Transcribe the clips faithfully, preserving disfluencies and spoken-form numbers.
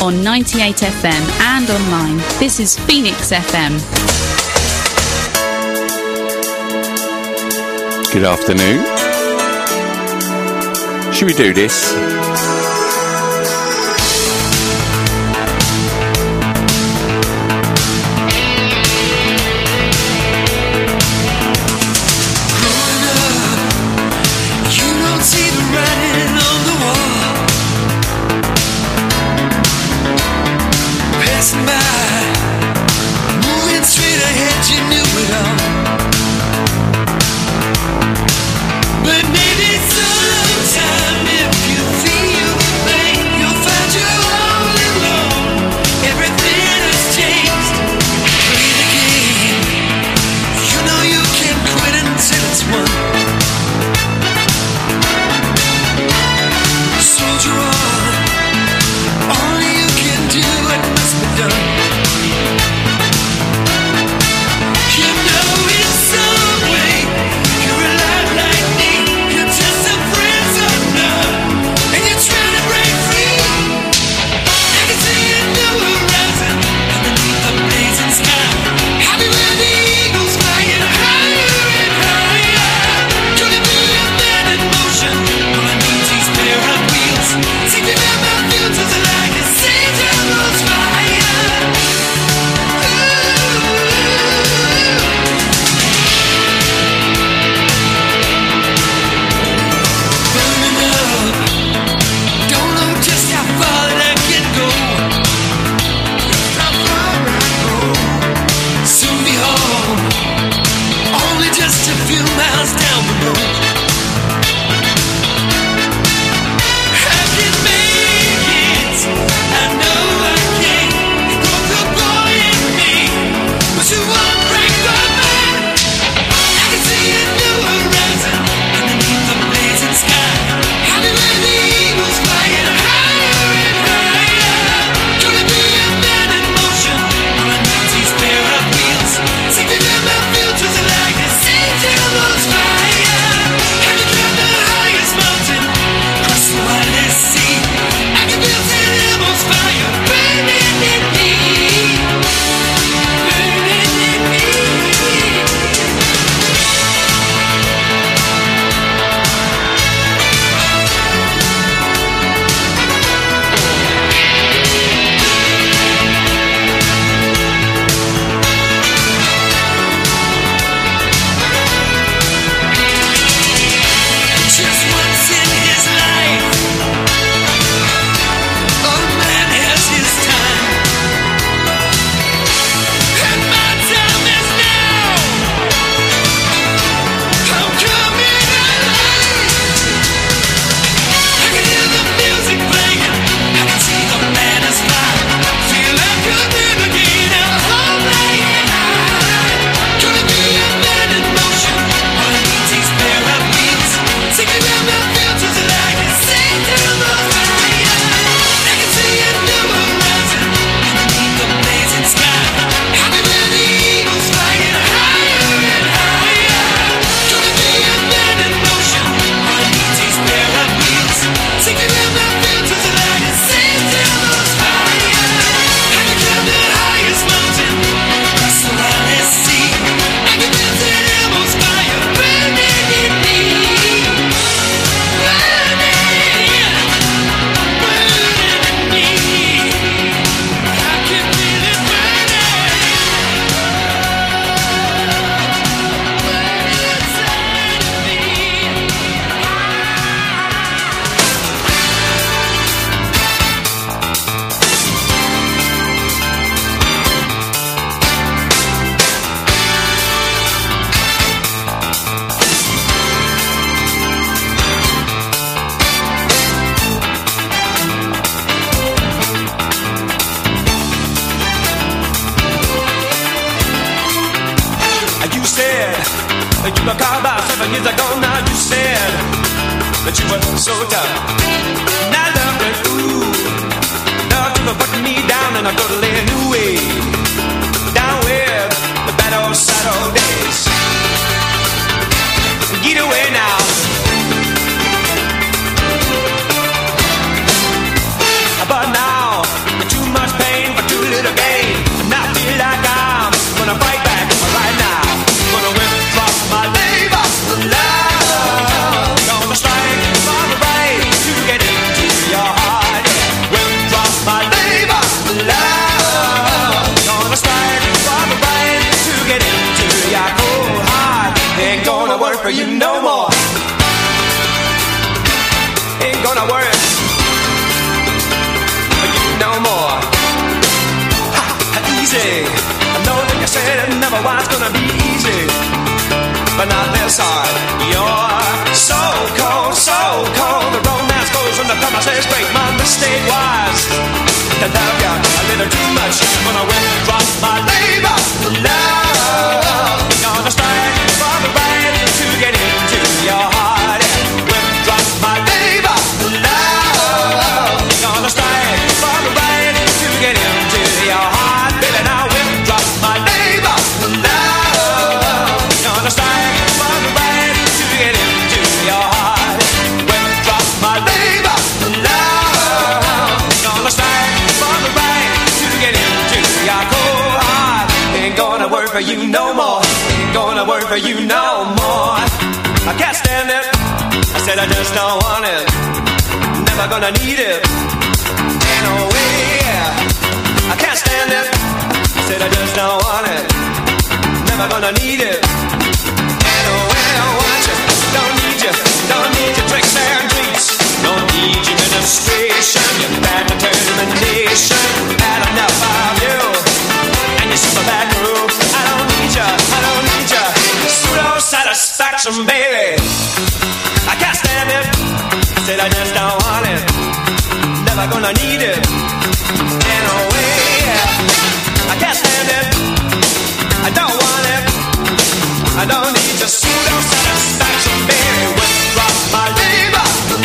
on ninety-eight F M and online. This is Phoenix F M. Good afternoon. Should we do this? But now, too for you no more. Ain't gonna work for you no more. Ha, easy. I know that you said it never was gonna be easy, but not this hard. You're so cold, so cold. The romance goes when the promises break. My mistake was to love you a little too much. When I withdraw my labor, love, gonna strike for the right to get into your heart. Withdraw my labor, love, gonna strike for the right to get into your heart. Baby, now withdraw my labor, love, gonna strike for the right to get into your heart. Withdraw my labor, love, gonna strike for the right to get into your cold heart. Ain't gonna work for you no more. Ain't gonna work for you no more. I can't stand it. I said I just don't want it. Never gonna need it. Ain't no way. I can't stand it. I said I just don't want it. Never gonna need it. Ain't no way I want you. Don't need you. Don't need your tricks and treats. Don't need your administration. Your bad determination. Had enough of you and your super bad groove. I don't need you. I don't need you. Pseudo satisfaction, baby. I can't stand it. I said I just don't want it. Never gonna need it. Ain't no way. I can't stand it. I don't want it. I don't need your pseudo satisfaction, baby. Withdraw my labor,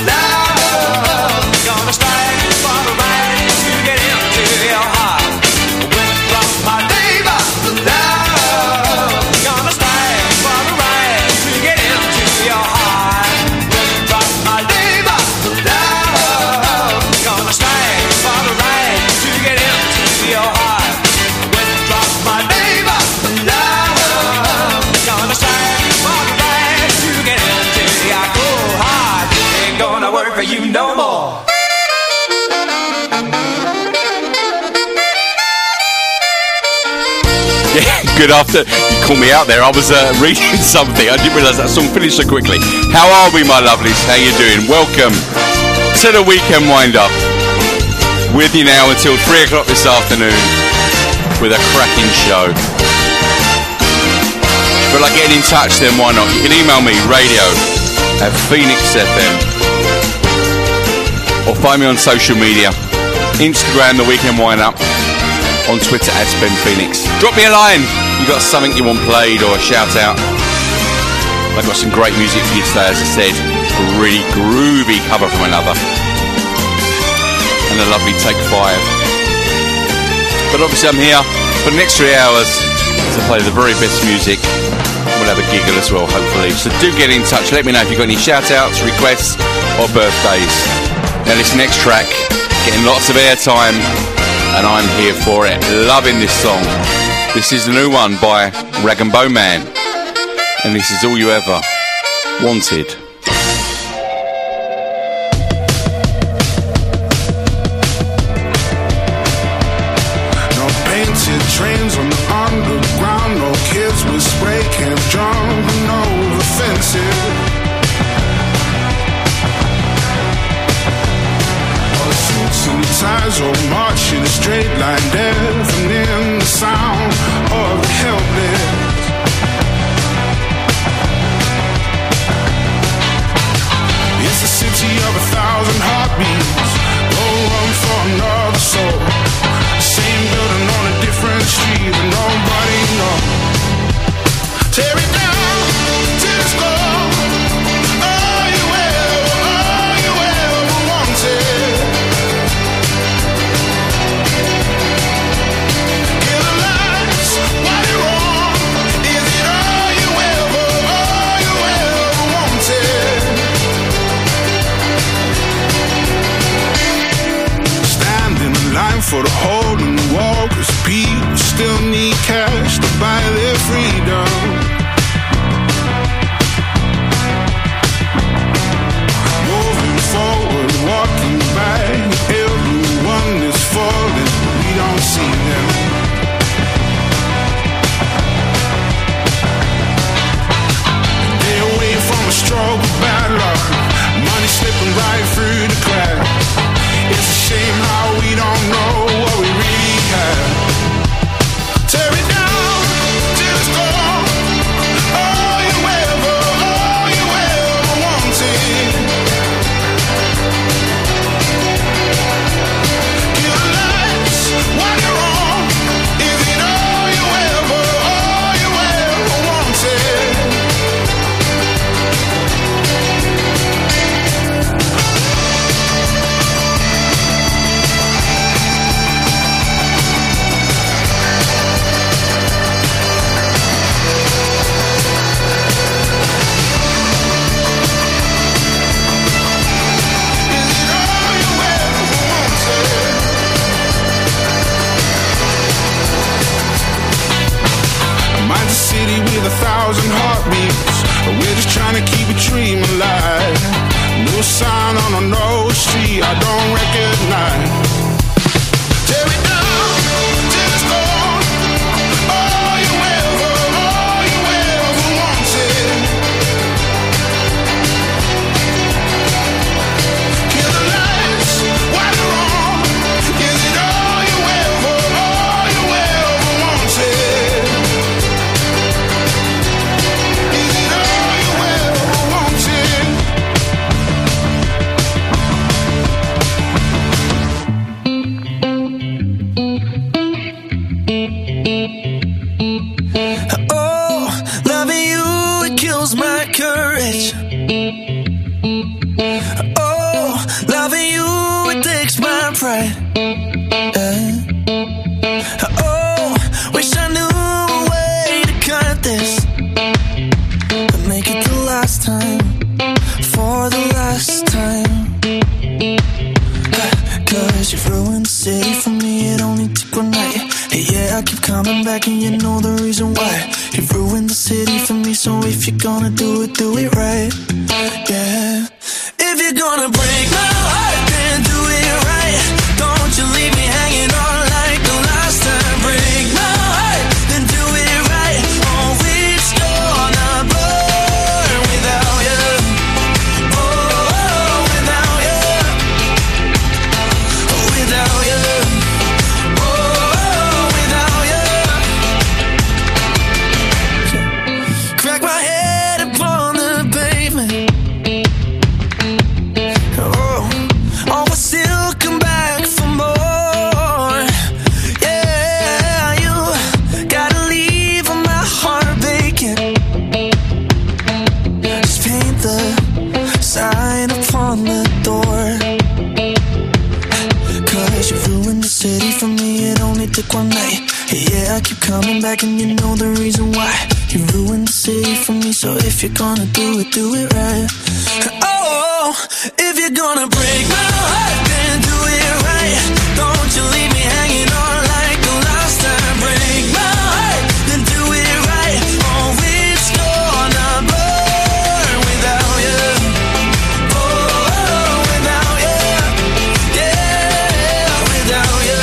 love. Gonna strike for the right to get into your heart. Withdraw my labor, love. Gonna strike for the right to get into your heart. Withdraw my labor, love. Gonna strike for the right to get into your heart. Withdraw my labor, love. Gonna strike for the right to get into your cold heart. Ain't gonna work for you no more. Yeah, good after. You called me out there. I was uh, reading something. I didn't realise that song finished so quickly. How are we, my lovelies? How you doing? Welcome to the weekend wind-up. With you now until three o'clock this afternoon with a cracking show. But like getting in touch, then why not? You can email me, radio at Phoenix F M. Or find me on social media. Instagram, The Weekend Wind-Up. On Twitter at Ben Phoenix. Drop me a line. You got something you want played or a shout out. I've got some great music for you today, as I said. A really groovy cover from another. And a lovely take five. But obviously I'm here for the next three hours to play the very best music. We'll have a giggle as well, hopefully. So do get in touch. Let me know if you've got any shout outs, requests or birthdays. Now this next track, getting lots of airtime. And I'm here for it. Loving this song. This is the new one by Rag and Bone Man. And this is All You Ever Wanted. No painted trains on the underground. No kids with spray cans jumping over fences. Suits and ties all march in a straight line, deafening the sound of the helpless. It's a city of a thousand heartbeats. No room for another soul. Same building on a different street, but nobody knows. Tear it down till it's gone. All you ever, all you ever wanted. slipping right through the cracks. It's a shame how we don't know what we really have. Tear it down till it's gone. All you ever, all you ever wanted. Kill the lights while you're on. Is it all you ever, all you ever wanted? City with a thousand heartbeats. We're just trying to keep a dream alive. No sign on a no street I don't recognize. Tear it down till it's gone. All you ever, all you ever wanted. Kill the lights while you're on. Is it all you ever, all you ever wanted? Coming back and you know the reason why. You ruined the city for me, so if you're gonna do it, do it right. Yeah. If you're gonna break my heart, then do it right. Don't you leave me hanging on like the last time. Break my heart, then do it right. Oh, it's gonna burn without you. Oh, without you. Without you. Took one night. Yeah, I keep coming back and you know the reason why. You ruined the city for me, so if you're gonna do it, do it right. Oh, if you're gonna break my heart, then do it right. Don't you leave me hanging on like the last time. Break my heart, then do it right. Oh, it's gonna burn without you. Oh, without you. Yeah, without you.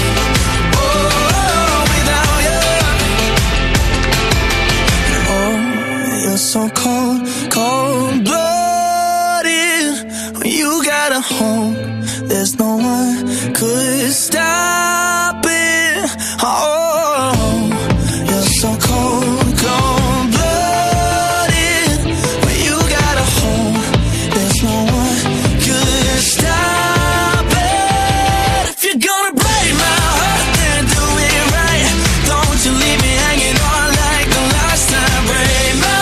So cold, cold blooded. When you got a home, there's no one could stop it. Oh, you're so cold, cold blooded. When you got a home, there's no one could stop it. If you're gonna break my heart, then do it right. Don't you leave me hanging on like the last time. Break my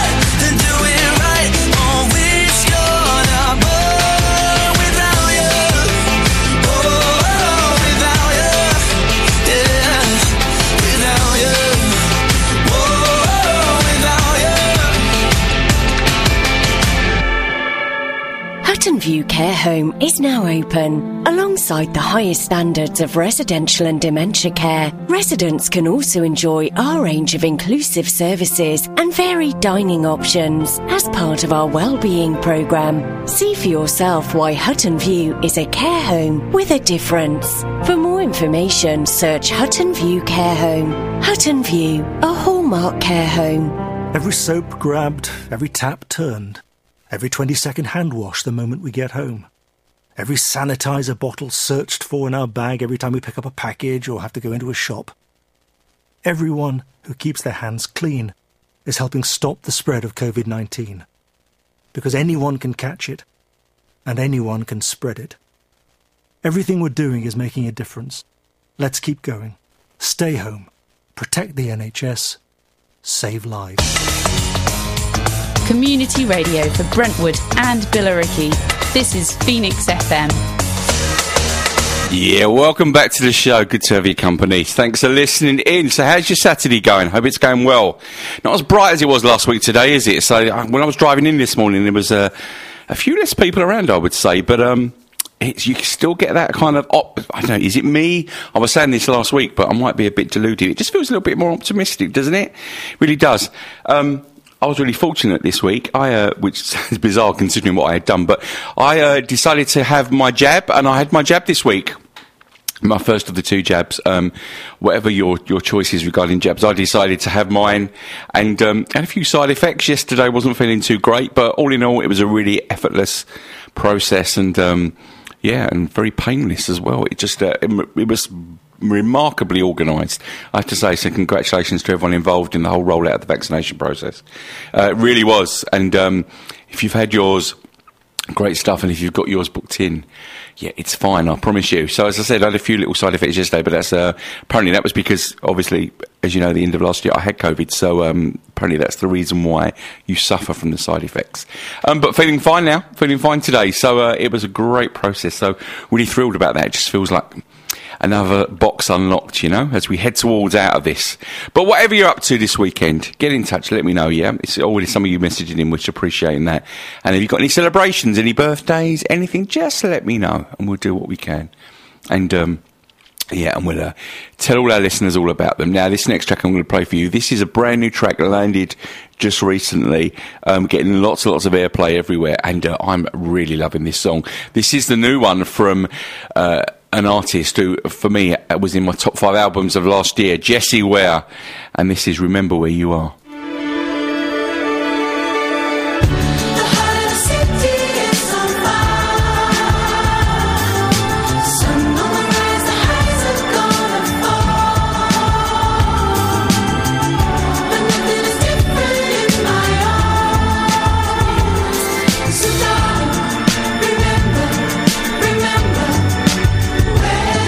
Hutton View Care Home is now open. Alongside the highest standards of residential and dementia care, residents can also enjoy our range of inclusive services and varied dining options as part of our wellbeing programme. See for yourself why Hutton View is a care home with a difference. For more information, search Hutton View Care Home. Hutton View, a Hallmark care home. Every soap grabbed, every tap turned. Every twenty-second hand wash the moment we get home. Every sanitizer bottle searched for in our bag every time we pick up a package or have to go into a shop. Everyone who keeps their hands clean is helping stop the spread of covid nineteen. Because anyone can catch it, and anyone can spread it. Everything we're doing is making a difference. Let's keep going. Stay home. Protect the N H S. Save lives. Community radio for Brentwood and Billericay. This is Phoenix F M. Yeah, welcome back to the show. Good to have your company. Thanks for listening in. So how's your Saturday going? Hope it's going well. Not as bright as it was last week today, is it? So when I was driving in this morning, there was a, a few less people around, I would say. But um, it's, you still get that kind of, op- I don't know, is it me? I was saying this last week, but I might be a bit deluded. It just feels a little bit more optimistic, doesn't it? It really does. Um, I was really fortunate this week, I, uh, which sounds bizarre considering what I had done, but I uh, decided to have my jab, and I had my jab this week. My first of the two jabs. Um, whatever your, your choice is regarding jabs, I decided to have mine, and um, had a few side effects. Yesterday wasn't feeling too great, but all in all, it was a really effortless process, and um, yeah, and very painless as well. It just, uh, it, it was remarkably organised, I have to say, so congratulations to everyone involved in the whole rollout of the vaccination process. Uh, it really was, and um, if you've had yours, great stuff, and if you've got yours booked in, yeah, it's fine, I promise you. So as I said, I had a few little side effects yesterday, but that's uh, apparently that was because, obviously, as you know, the end of last year I had COVID, so um, apparently that's the reason why you suffer from the side effects. Um, but feeling fine now, feeling fine today, so uh, it was a great process, so really thrilled about that. It just feels like another box unlocked, you know, as we head towards out of this. But whatever you're up to this weekend, get in touch, let me know, yeah? It's already some of you messaging in, which appreciating that. And if you've got any celebrations, any birthdays, anything, just let me know, and we'll do what we can. And, um, yeah, and we'll uh, tell all our listeners all about them. Now, this next track I'm going to play for you, this is a brand new track that landed just recently, um, getting lots and lots of airplay everywhere, and uh, I'm really loving this song. This is the new one from uh, an artist who, for me, was in my top five albums of last year, Jessie Ware, and this is Remember Where You Are.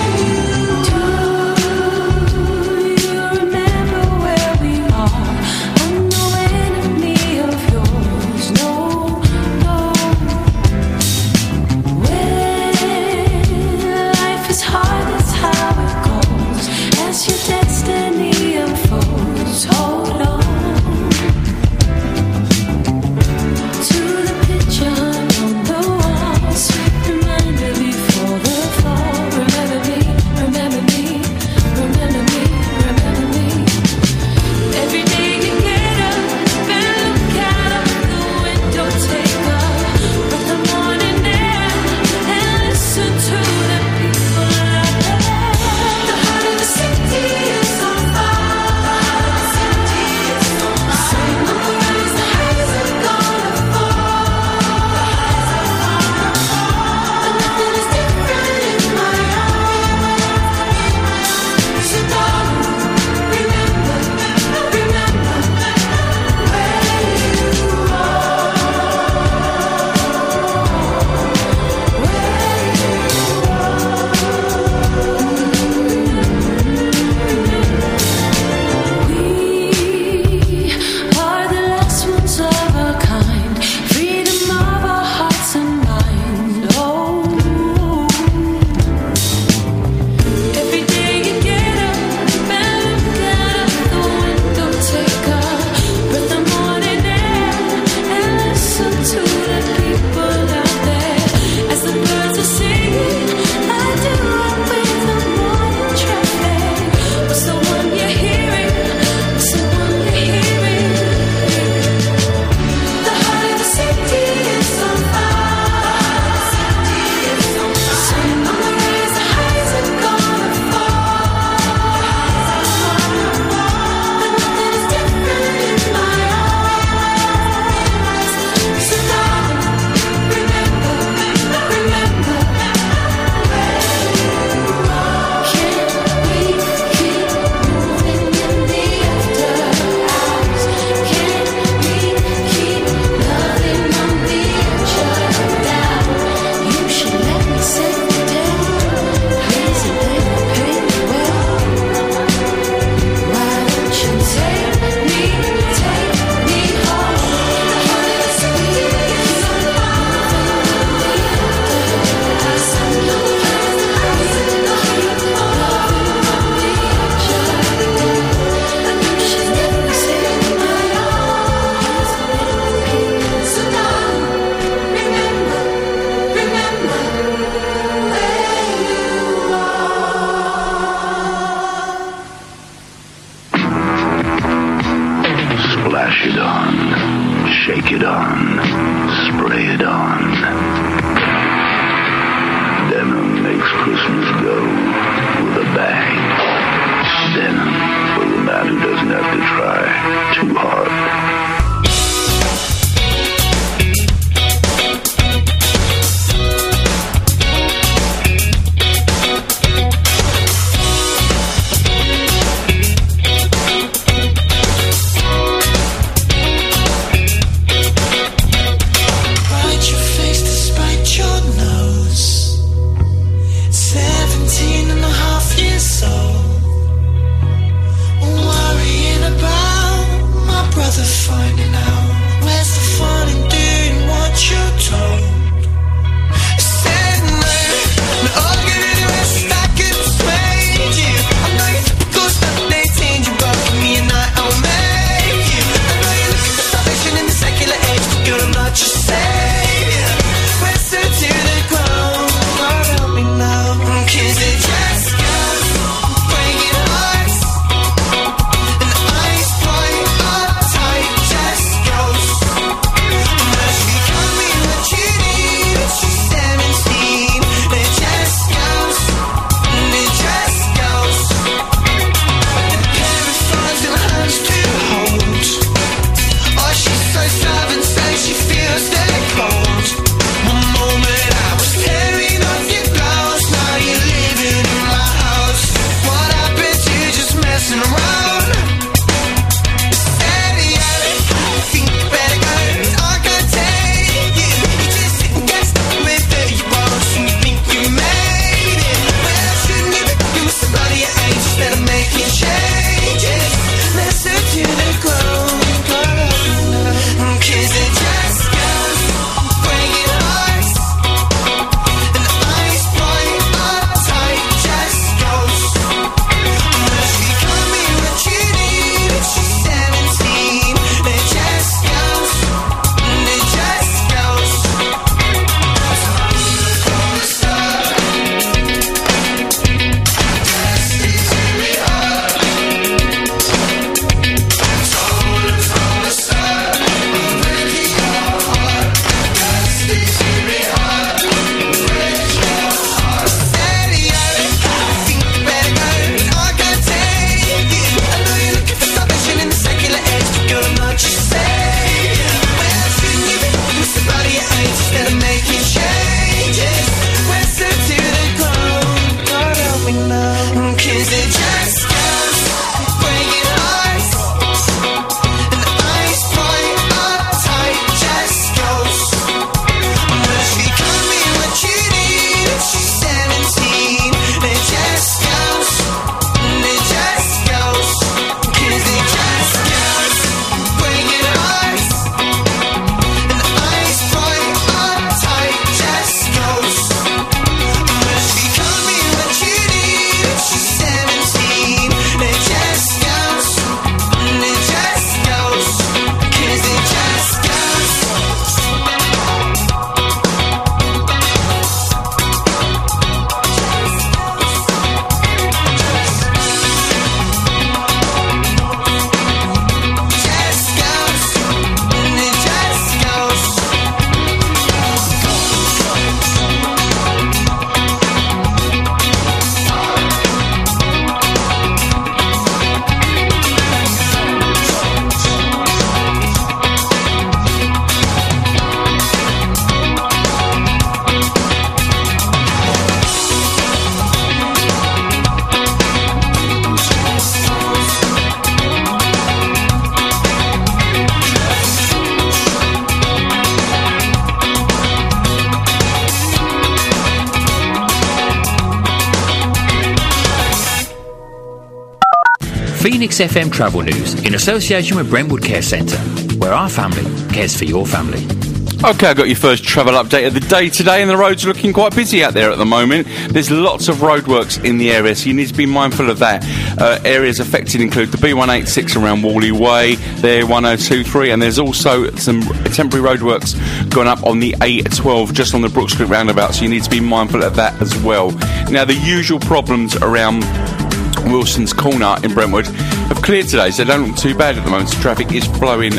Remember where we are. spray it on. Denim makes Christmas go with a bang. Denim for the man who doesn't have to try too hard. Finding out where's the fun in doing what you're told. Said no, I'll give you the rest I could persuade you. I know you're typical stuff, they change you, but for me and I, I'll make you. I know you're looking for salvation in the secular age, but you're not your savior. Wrestle to the ground, Lord help me now, 'cause it just goes breaking hearts, and the eyes point up tight. Just goes. Now she got me what you need. She's seventeen. It just goes. It just goes. The pair of frogs in her hands to hold. Oh, she's so stubborn, says she feels that cold. One moment I was tearing off your clothes. Now you're living in my house. What happened to just messing around? Phoenix F M Travel News in association with Brentwood Care Centre, where our family cares for your family. Okay, I've got your first travel update of the day today, and the roads are looking quite busy out there at the moment. There's lots of roadworks in the area, so you need to be mindful of that. Uh, areas affected include the B one eighty-six around Whalley Way, the one oh two three, and there's also some temporary roadworks going up on the A twelve just on the Brook Street roundabout, so you need to be mindful of that as well. Now, the usual problems around Wilson's Corner in Brentwood have cleared today, so they don't look too bad at the moment. So traffic is flowing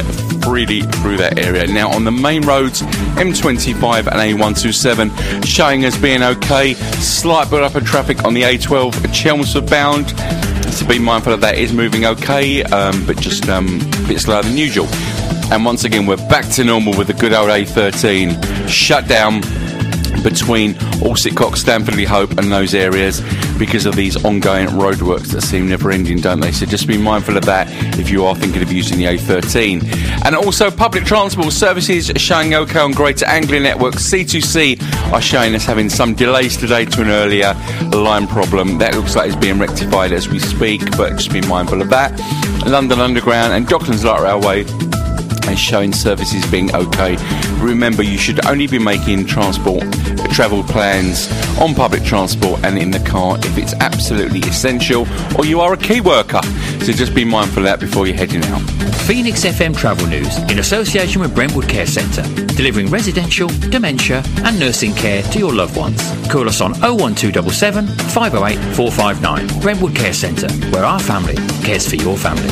freely through that area. Now, on the main roads, M twenty-five and A one twenty-seven showing as being okay. Slight build up of traffic on the A twelve Chelmsford bound. So be mindful of that, it is moving okay, um, but just um, a bit slower than usual. And once again, we're back to normal with the good old A thirteen shut down between Alsip, Stamford Le Hope and those areas because of these ongoing roadworks that seem never ending, don't they? So just be mindful of that if you are thinking of using the A thirteen. And also public transport services showing okay on Greater Anglia Network. C two C are showing us having some delays today to an earlier line problem. That looks like it's being rectified as we speak, but just be mindful of that. London Underground and Docklands Light Railway is showing services being okay. Remember, you should only be making transport travel plans on public transport and in the car if it's absolutely essential or you are a key worker. So just be mindful of that before you're heading out. Phoenix F M Travel News in association with Brentwood Care Centre, delivering residential, dementia and nursing care to your loved ones. Call us on oh one two seven seven, five oh eight, four five nine. Brentwood Care Centre, where our family cares for your family.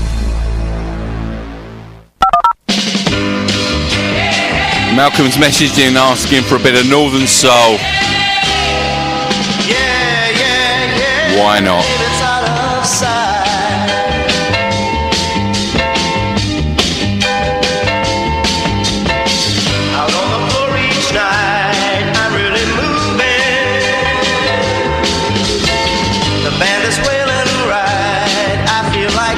Malcolm's messaged in asking for a bit of Northern Soul. Yeah, yeah, yeah. Why not? It's out of sight. Out on the floor each night, I'm really moving. The band is wailing right, I feel like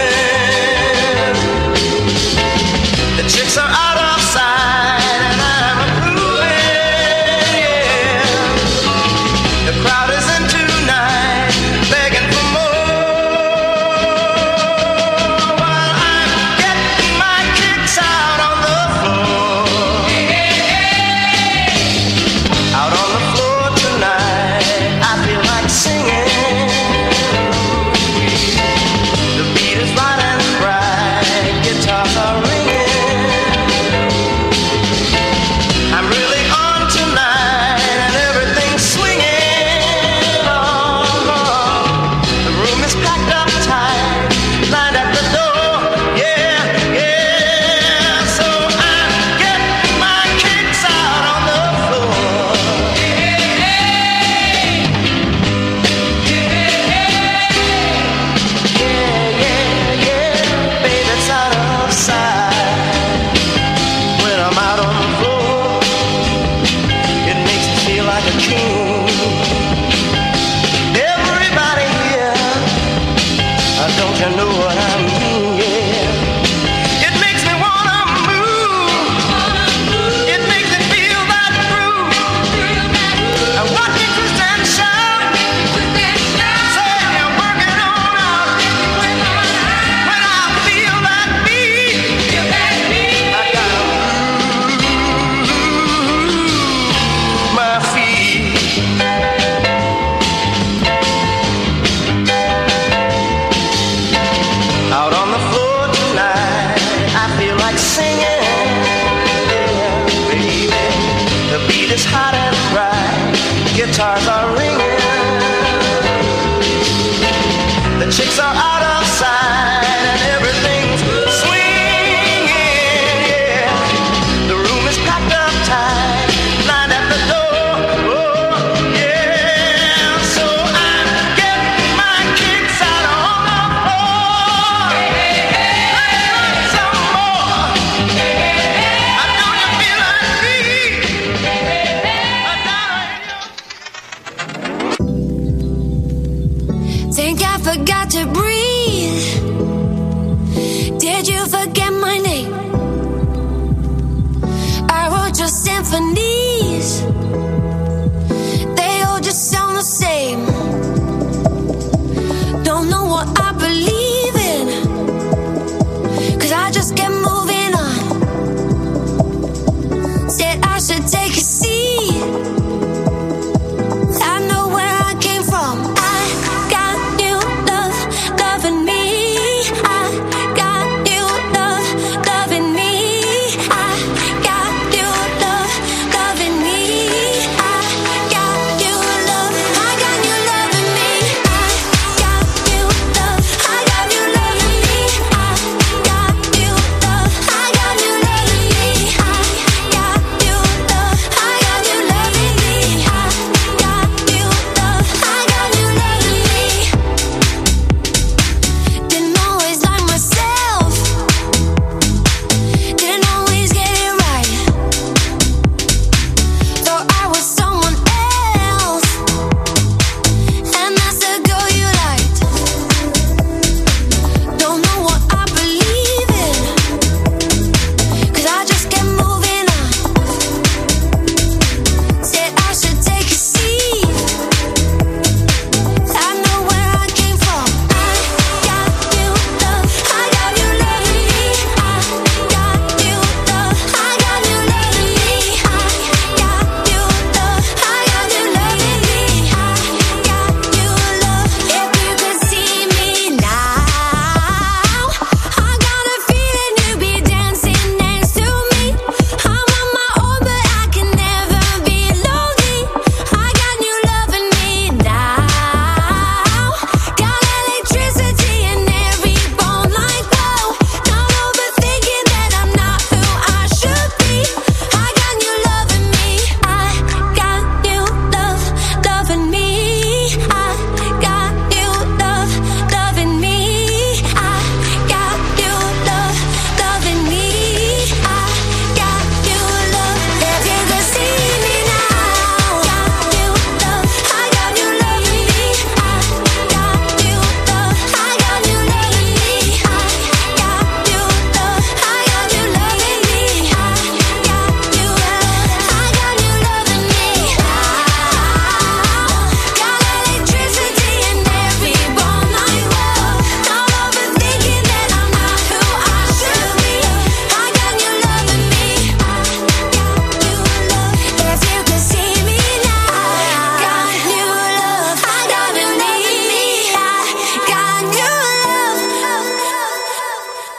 grooving. The chicks are out of sight. Guitars are ringing. The chicks are out of sight and everything's swinging. Yeah, the room is packed up tight, lined at the door. Oh, yeah, so I'm getting my kicks out on the floor. Some more. I know you feel like me. Think I forgot to breathe. Did you forget my name? I wrote your symphonies. They all just sound the same. Don't know what I believe in, 'cause I just kept moving on. Said I should take a seat. I know where I came from. I got new love, loving me. I got new love, loving me. I got new love, loving me.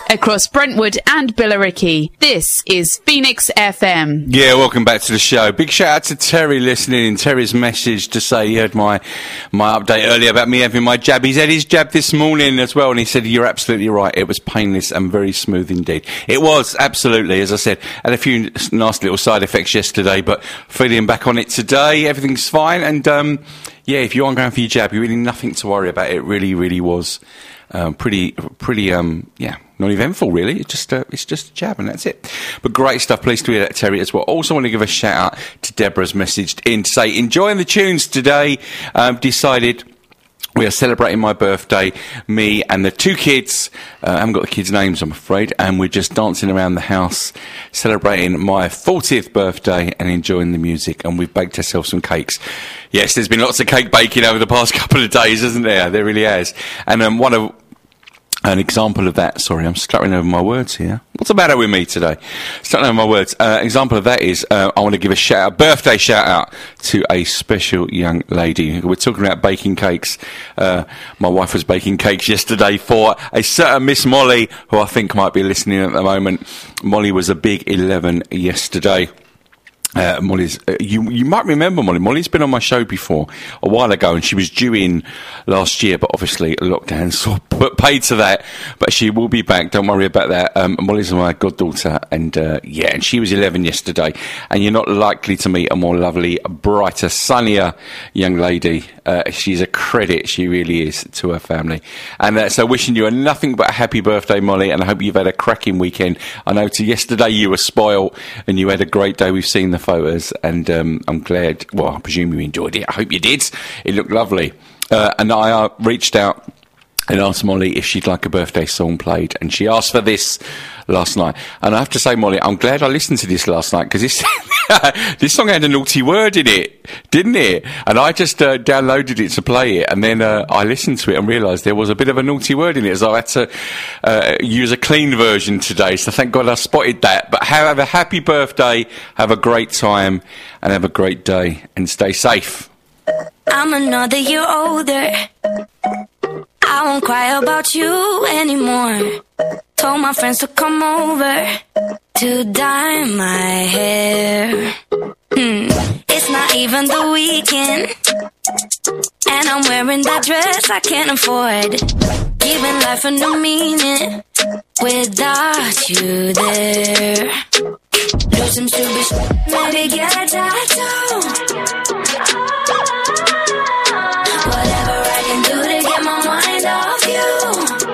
across Brentwood and Billericay. This is Phoenix F M. Yeah, welcome back to the show. Big shout out to Terry listening in. Terry's message to say he heard my my update earlier about me having my jab. He's had his jab this morning as well, and he said, you're absolutely right. It was painless and very smooth indeed. It was, absolutely, as I said. Had a few nice little side effects yesterday, but feeling back on it today, everything's fine. And, um, yeah, if you aren't going for your jab, you're really nothing to worry about. It really, really was um, pretty, pretty, um, yeah, non-eventful, really. It's just, uh, it's just a jab, and that's it. But great stuff. Pleased to hear that, Terry, as well. Also want to give a shout-out to Deborah's messaged in to say, enjoying the tunes today. Um, decided we are celebrating my birthday, me and the two kids. Uh, I haven't got the kids' names, I'm afraid. And we're just dancing around the house, celebrating my fortieth birthday and enjoying the music. And we've baked ourselves some cakes. Yes, there's been lots of cake baking over the past couple of days, hasn't there? There really has. And um, one of... An example of that, sorry, I'm stuttering over my words here. What's the matter with me today? Stuttering over my words. Uh, example of that is, uh, I want to give a shout out, birthday shout out to a special young lady. We're talking about baking cakes. Uh, my wife was baking cakes yesterday for a certain Miss Molly, who I think might be listening at the moment. Molly was a big eleven yesterday. Uh, Molly's, uh, you you might remember Molly. Molly's been on my show before a while ago, and she was due in last year, but obviously lockdown sort of put paid to that. But she will be back. Don't worry about that. Um, Molly's my goddaughter, and uh, yeah, and she was eleven yesterday. And you're not likely to meet a more lovely, brighter, sunnier young lady. Uh, she's a credit. She really is to her family. And uh, so, wishing you a nothing but a happy birthday, Molly. And I hope you've had a cracking weekend. I know to yesterday you were spoiled, and you had a great day. We've seen the photos, and um, I'm glad, well, I presume you enjoyed it. I hope you did. It looked lovely. Uh, and I uh, reached out and asked Molly if she'd like a birthday song played, and she asked for this last night. And I have to say, Molly, I'm glad I listened to this last night, because this this song had a naughty word in it, didn't it? And I just uh, downloaded it to play it, and then uh, I listened to it and realised there was a bit of a naughty word in it, so I had to uh, use a clean version today, so thank God I spotted that. But have a happy birthday, have a great time, and have a great day, and stay safe. I'm another year older. I won't cry about you anymore. Told my friends to come over to dye my hair. Hmm. It's not even the weekend, and I'm wearing that dress I can't afford. Giving life a new meaning without you there. Losing to be, maybe get a tattoo. Whatever I can do to get my mind off you.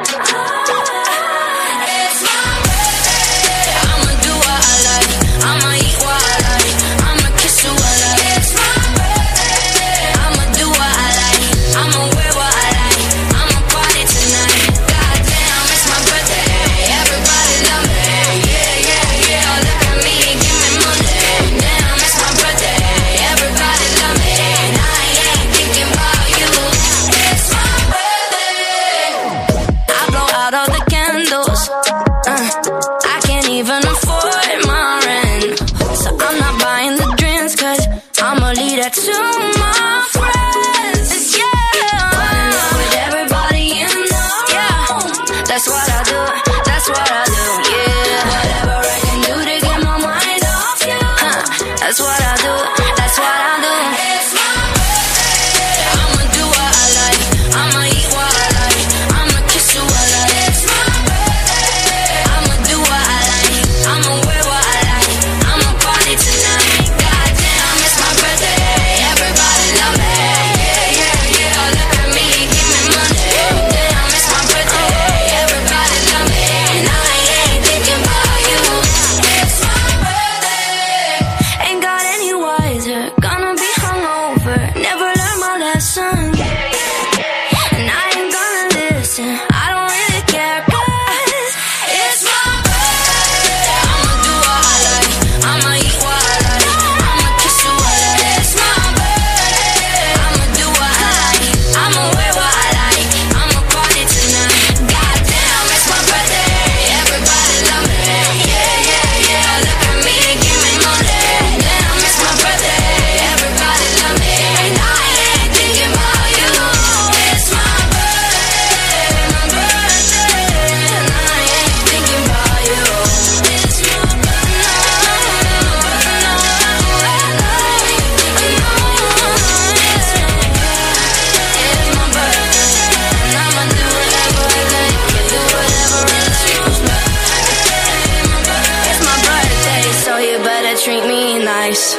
It's my birthday. I'ma do what I like. I'ma eat what I like. I'ma kiss who I like. It's my birthday. I'ma do what I like. I'ma wear what I like. I'ma party tonight. Goddamn, it's my birthday. Everybody love me. Yeah, yeah, yeah. Look at me, give me money. Damn, it's my birthday. Everybody love me. And I ain't thinking about you. It's my birthday. I blow out all the candles. Uh, I can't even afford my rent, so I'm not buying the drinks, cause I'ma leave that to my friends. Yeah, falling up with everybody in the room. That's what I do, that's what I do, yeah. Whatever I can do to get my mind off you, huh. That's what I do, that's what I do. It's my birthday. I'ma do what I like. I'ma eat what I like. I'ma kiss who I like. It's my birthday. I'ma do what I like. I'ma wear what I like. I'ma party tonight. Goddamn, it's my birthday. Everybody love me. Yeah, yeah, yeah. Look at me, give me money. Damn, it's my birthday. Everybody love me. And I ain't thinking about you. It's my birthday. Ain't got any wise treat me nice.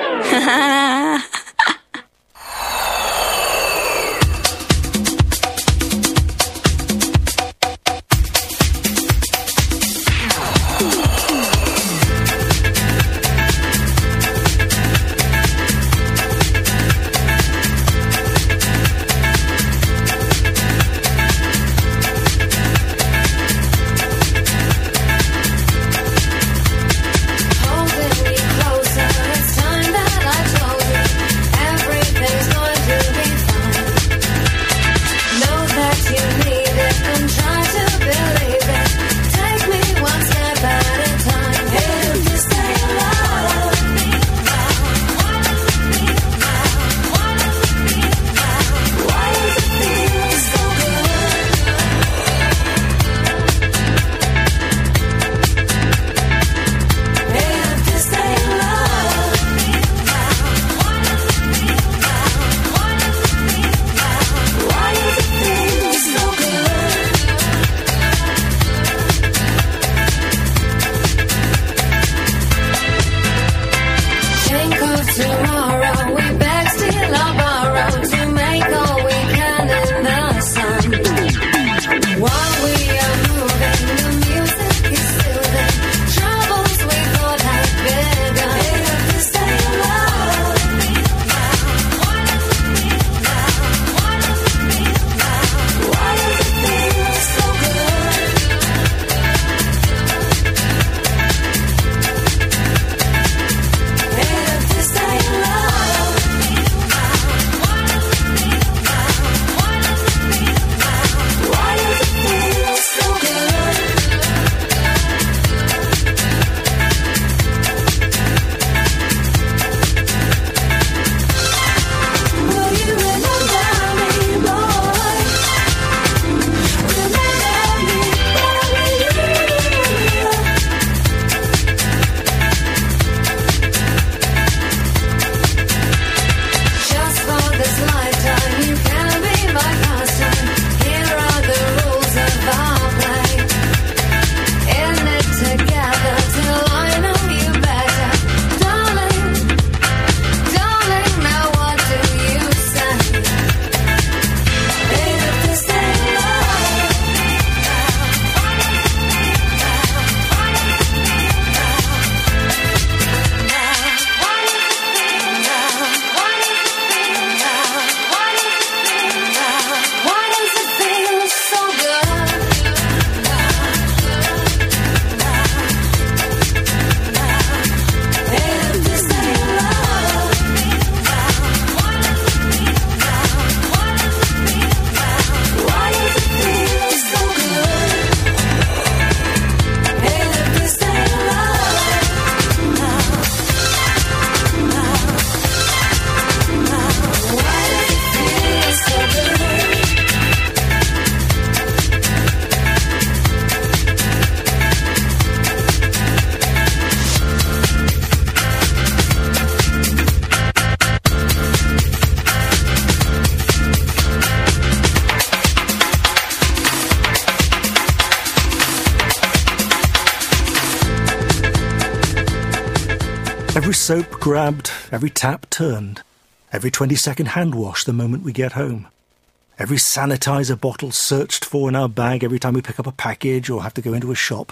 Every soap grabbed, every tap turned, every twenty-second hand wash the moment we get home. Every sanitizer bottle searched for in our bag every time we pick up a package or have to go into a shop.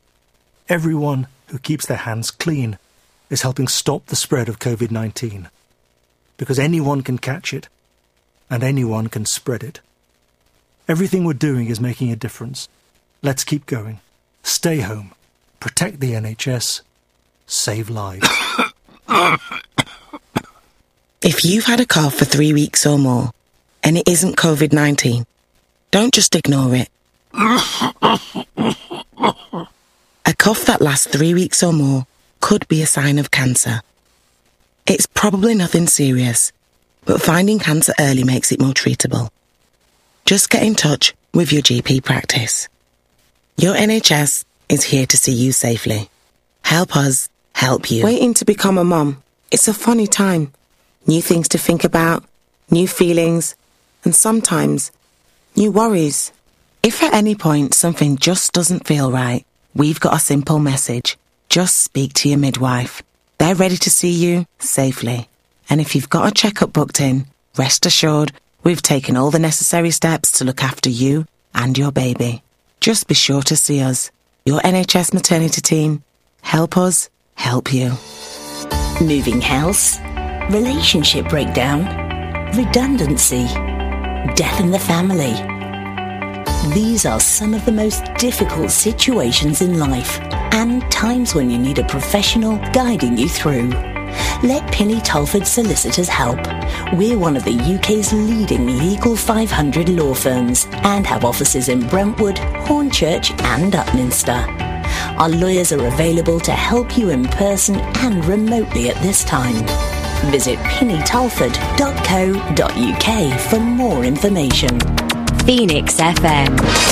Everyone who keeps their hands clean is helping stop the spread of COVID nineteen. Because anyone can catch it, and anyone can spread it. Everything we're doing is making a difference. Let's keep going. Stay home. Protect the N H S. Save lives. If you've had a cough for three weeks or more, and it isn't COVID nineteen, don't just ignore it. A cough that lasts three weeks or more could be a sign of cancer. It's probably nothing serious, but finding cancer early makes it more treatable. Just get in touch with your G P practice. Your N H S is here to see you safely. Help us help you. Waiting to become a mum. It's a funny time. New things to think about, new feelings, and sometimes new worries. If at any point something just doesn't feel right, we've got a simple message. Just speak to your midwife. They're ready to see you safely. And if you've got a checkup booked in, rest assured we've taken all the necessary steps to look after you and your baby. Just be sure to see us, your N H S maternity team. Help us help you. Moving house, relationship breakdown, redundancy, death in the family. These are some of the most difficult situations in life and times when you need a professional guiding you through. Let Pinny Talford Solicitors help. We're one of the U K's leading Legal five hundred law firms and have offices in Brentwood, Hornchurch and Upminster. Our lawyers are available to help you in person and remotely at this time. Visit pinny talford dot co dot U K for more information. Phoenix F M.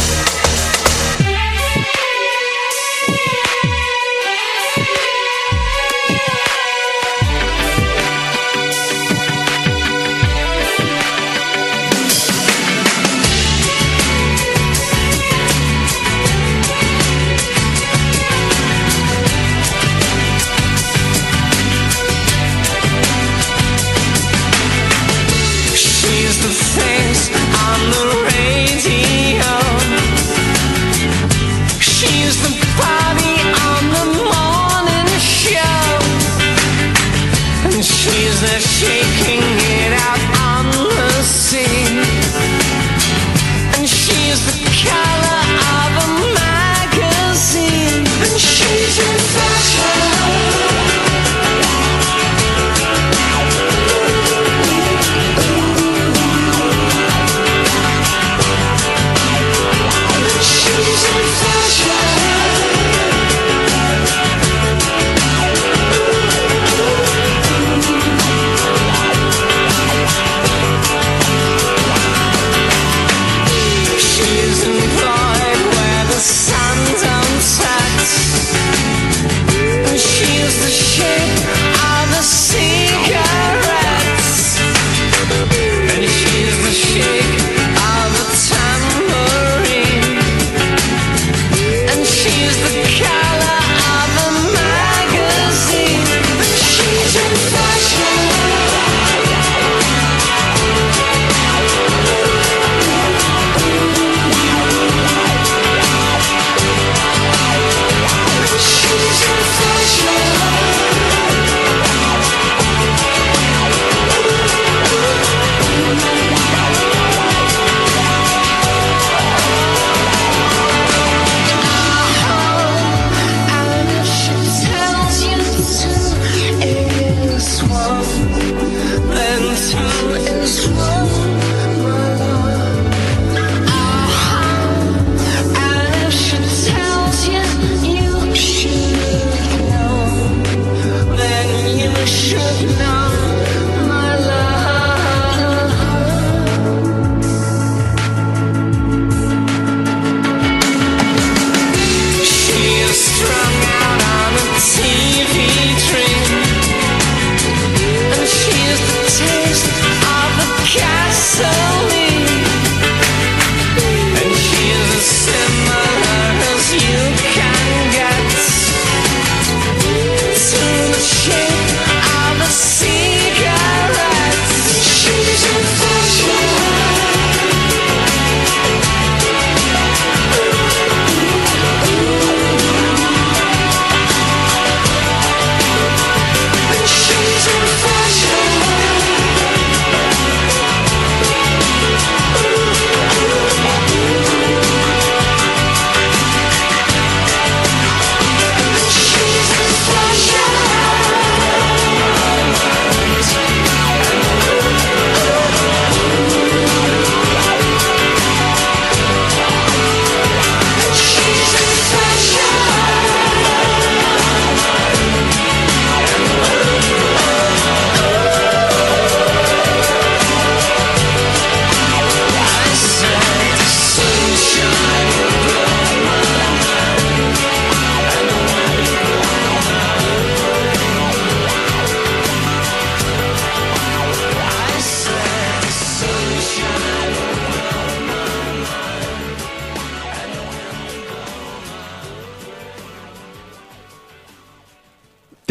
She's the face on the radio. She's the party on the morning show. And she's there shaking it out on the scene. And she's the color of a magazine. And she's in fashion.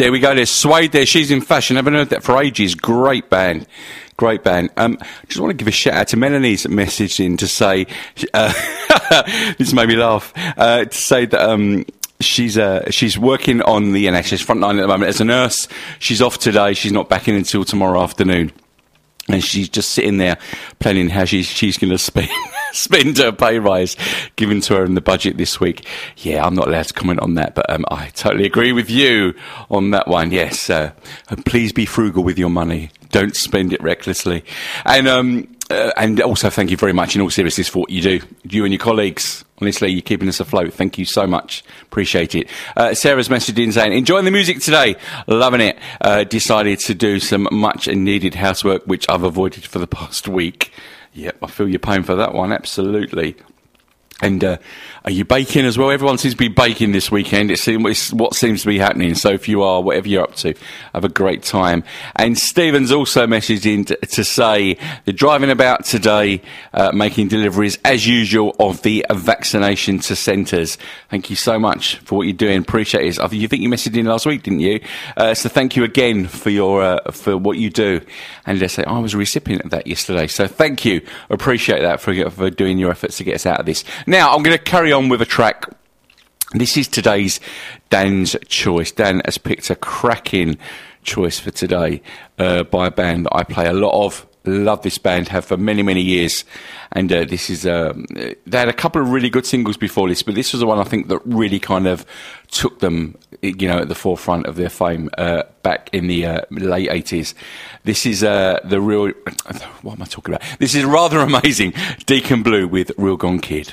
there we go. There's Suede there. She's in Fashion. Haven't heard that for ages. Great band. Great band. Um, just want to give a shout out to Melanie's message in to say, uh, this made me laugh, uh, to say that, um, She's uh, she's working on the N H S frontline at the moment as a nurse. She's off today. She's not back in until tomorrow afternoon. And she's just sitting there planning how she's, she's going to spend, spend her pay rise given to her in the budget this week. Yeah, I'm not allowed to comment on that, but um, I totally agree with you on that one. Yes, uh, please be frugal with your money. Don't spend it recklessly. And um, uh, and also thank you very much in all seriousness for what you do. You and your colleagues. Honestly, you're keeping us afloat. Thank you so much. Appreciate it. Uh, Sarah's messaged in saying, enjoying the music today. Loving it. Uh, decided to do some much needed housework, which I've avoided for the past week. Yep, I feel your pain for that one. Absolutely. And uh, are you baking as well? Everyone seems to be baking this weekend. It's, it's what seems to be happening. So if you are, whatever you're up to, have a great time. And Stephen's also messaged in to, to say they're driving about today, uh, making deliveries as usual of the vaccination to centres. Thank you so much for what you're doing. Appreciate it. I think you think you messaged in last week, didn't you? Uh, so thank you again for your uh, for what you do. And they say I was a recipient of that yesterday. So thank you. Appreciate that for for doing your efforts to get us out of this. Now, I'm going to carry on with a track. This is today's Dan's choice. Dan has picked a cracking choice for today uh, by a band that I play a lot of. Love this band, have for many, many years. And uh, this is, um, they had a couple of really good singles before this, but this was the one I think that really kind of took them, you know, at the forefront of their fame uh, back in the uh, late eighties. This is uh, the real, what am I talking about? This is rather amazing. Deacon Blue with Real Gone Kid.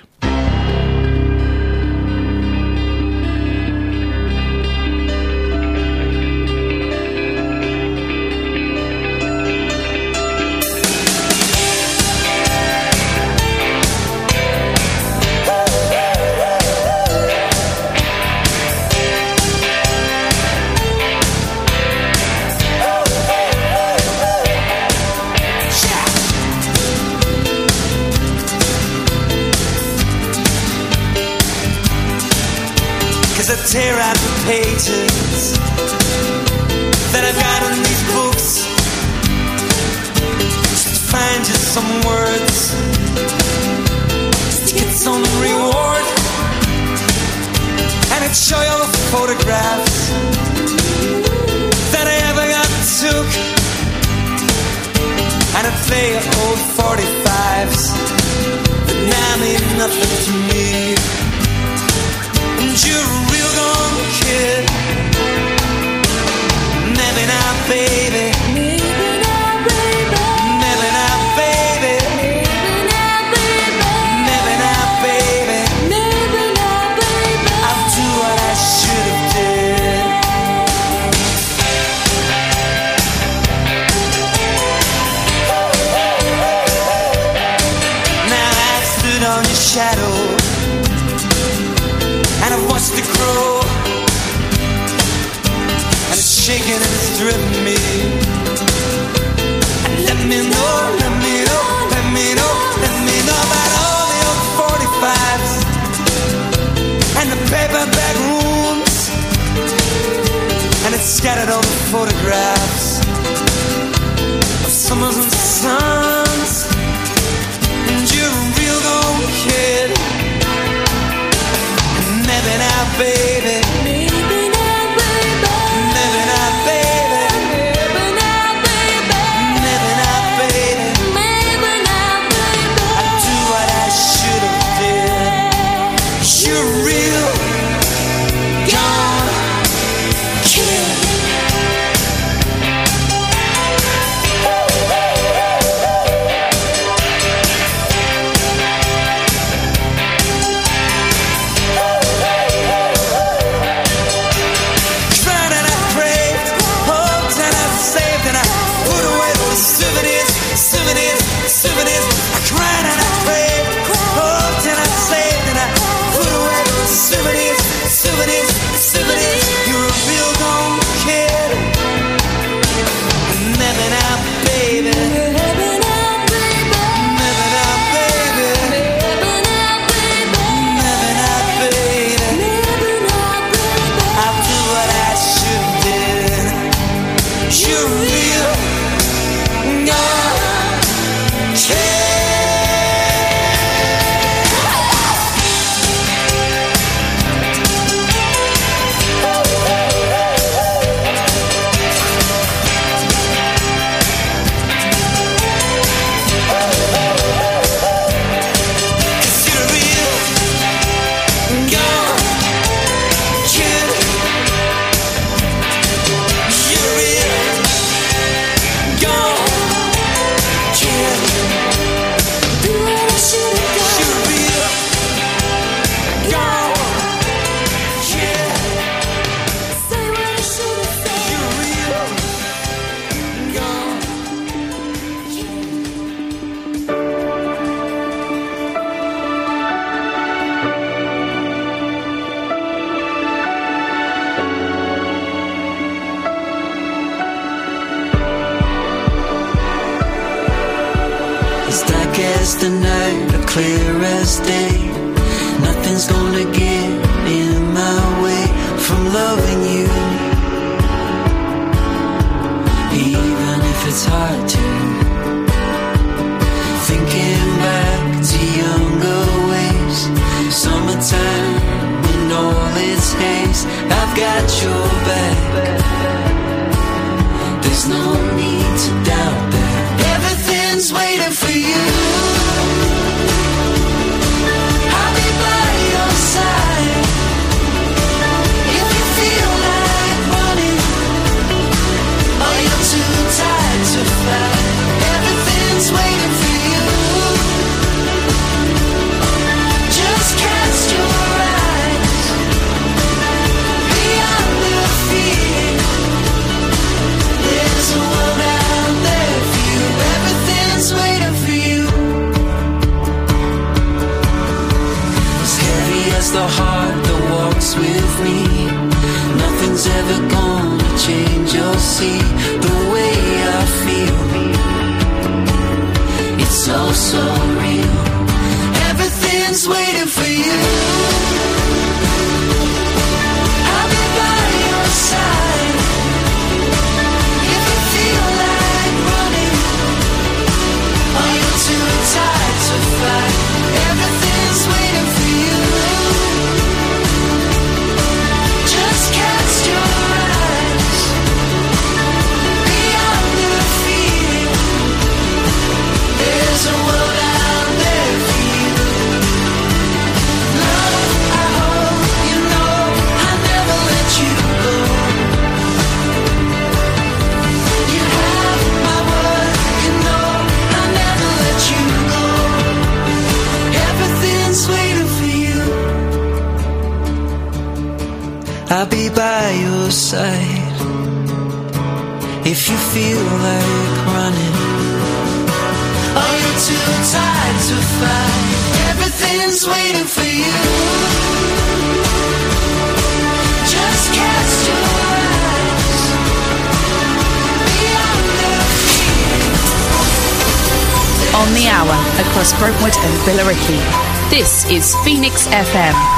Tear out the pages that I've got in these books, just to find you some words, just to get some reward, and I'd show you all the photographs that I ever got took, and I'd play old forty-fives that now mean nothing to me. And you're a real gone kid. Maybe not, baby. Maybe not, baby. Maybe not, baby. Maybe not, baby. Maybe not, baby. Maybe not, baby. I'll do what I should have did. Now I stood on your shadow, and I've watched it grow, and it's shaking and it's driven me. And let me know, let me know, let me know, let me know about all the old forty-fives and the paperback rooms, and it's scattered on the photographs of summers and suns. And you're a real gone kid. Maybe not, baby. Maybe not, baby. Maybe not, baby. Maybe not, baby. Maybe not, baby. Maybe not, baby. I'll do what I should have did. You're real gone kid. dark as the night, or clear as day. Nothing's gonna get in my way from loving you, even if it's hard to. Thinking back to younger ways, summertime in all its haze. I've got your back, there's no need to doubt that everything's waiting for you. I'll be by your side if you feel like running, or you're too tired to fly. Everything's waiting for you. Just cast your eyes beyond the fear. There's a world out there for you. Everything's waiting for you. As heavy as the heart that walks with me, nothing's ever gonna change or see the way I feel. It's so, so real. Everything's waiting for you. I'll be by your side if you feel like running, or you're too tired to fight. Everything's waiting for you. Just cast your eyes beyond the fear. There's a world out there for you. Love, I hope you know I never let you go. You have my word, you know I never let you go. Everything's waiting for you. I'll be by your side if you feel like running, or you're too tired to fight. Everything's waiting for you. Just cast your eyes beyond the fear. On the hour, across Brentwood and Billericay, this is Phoenix F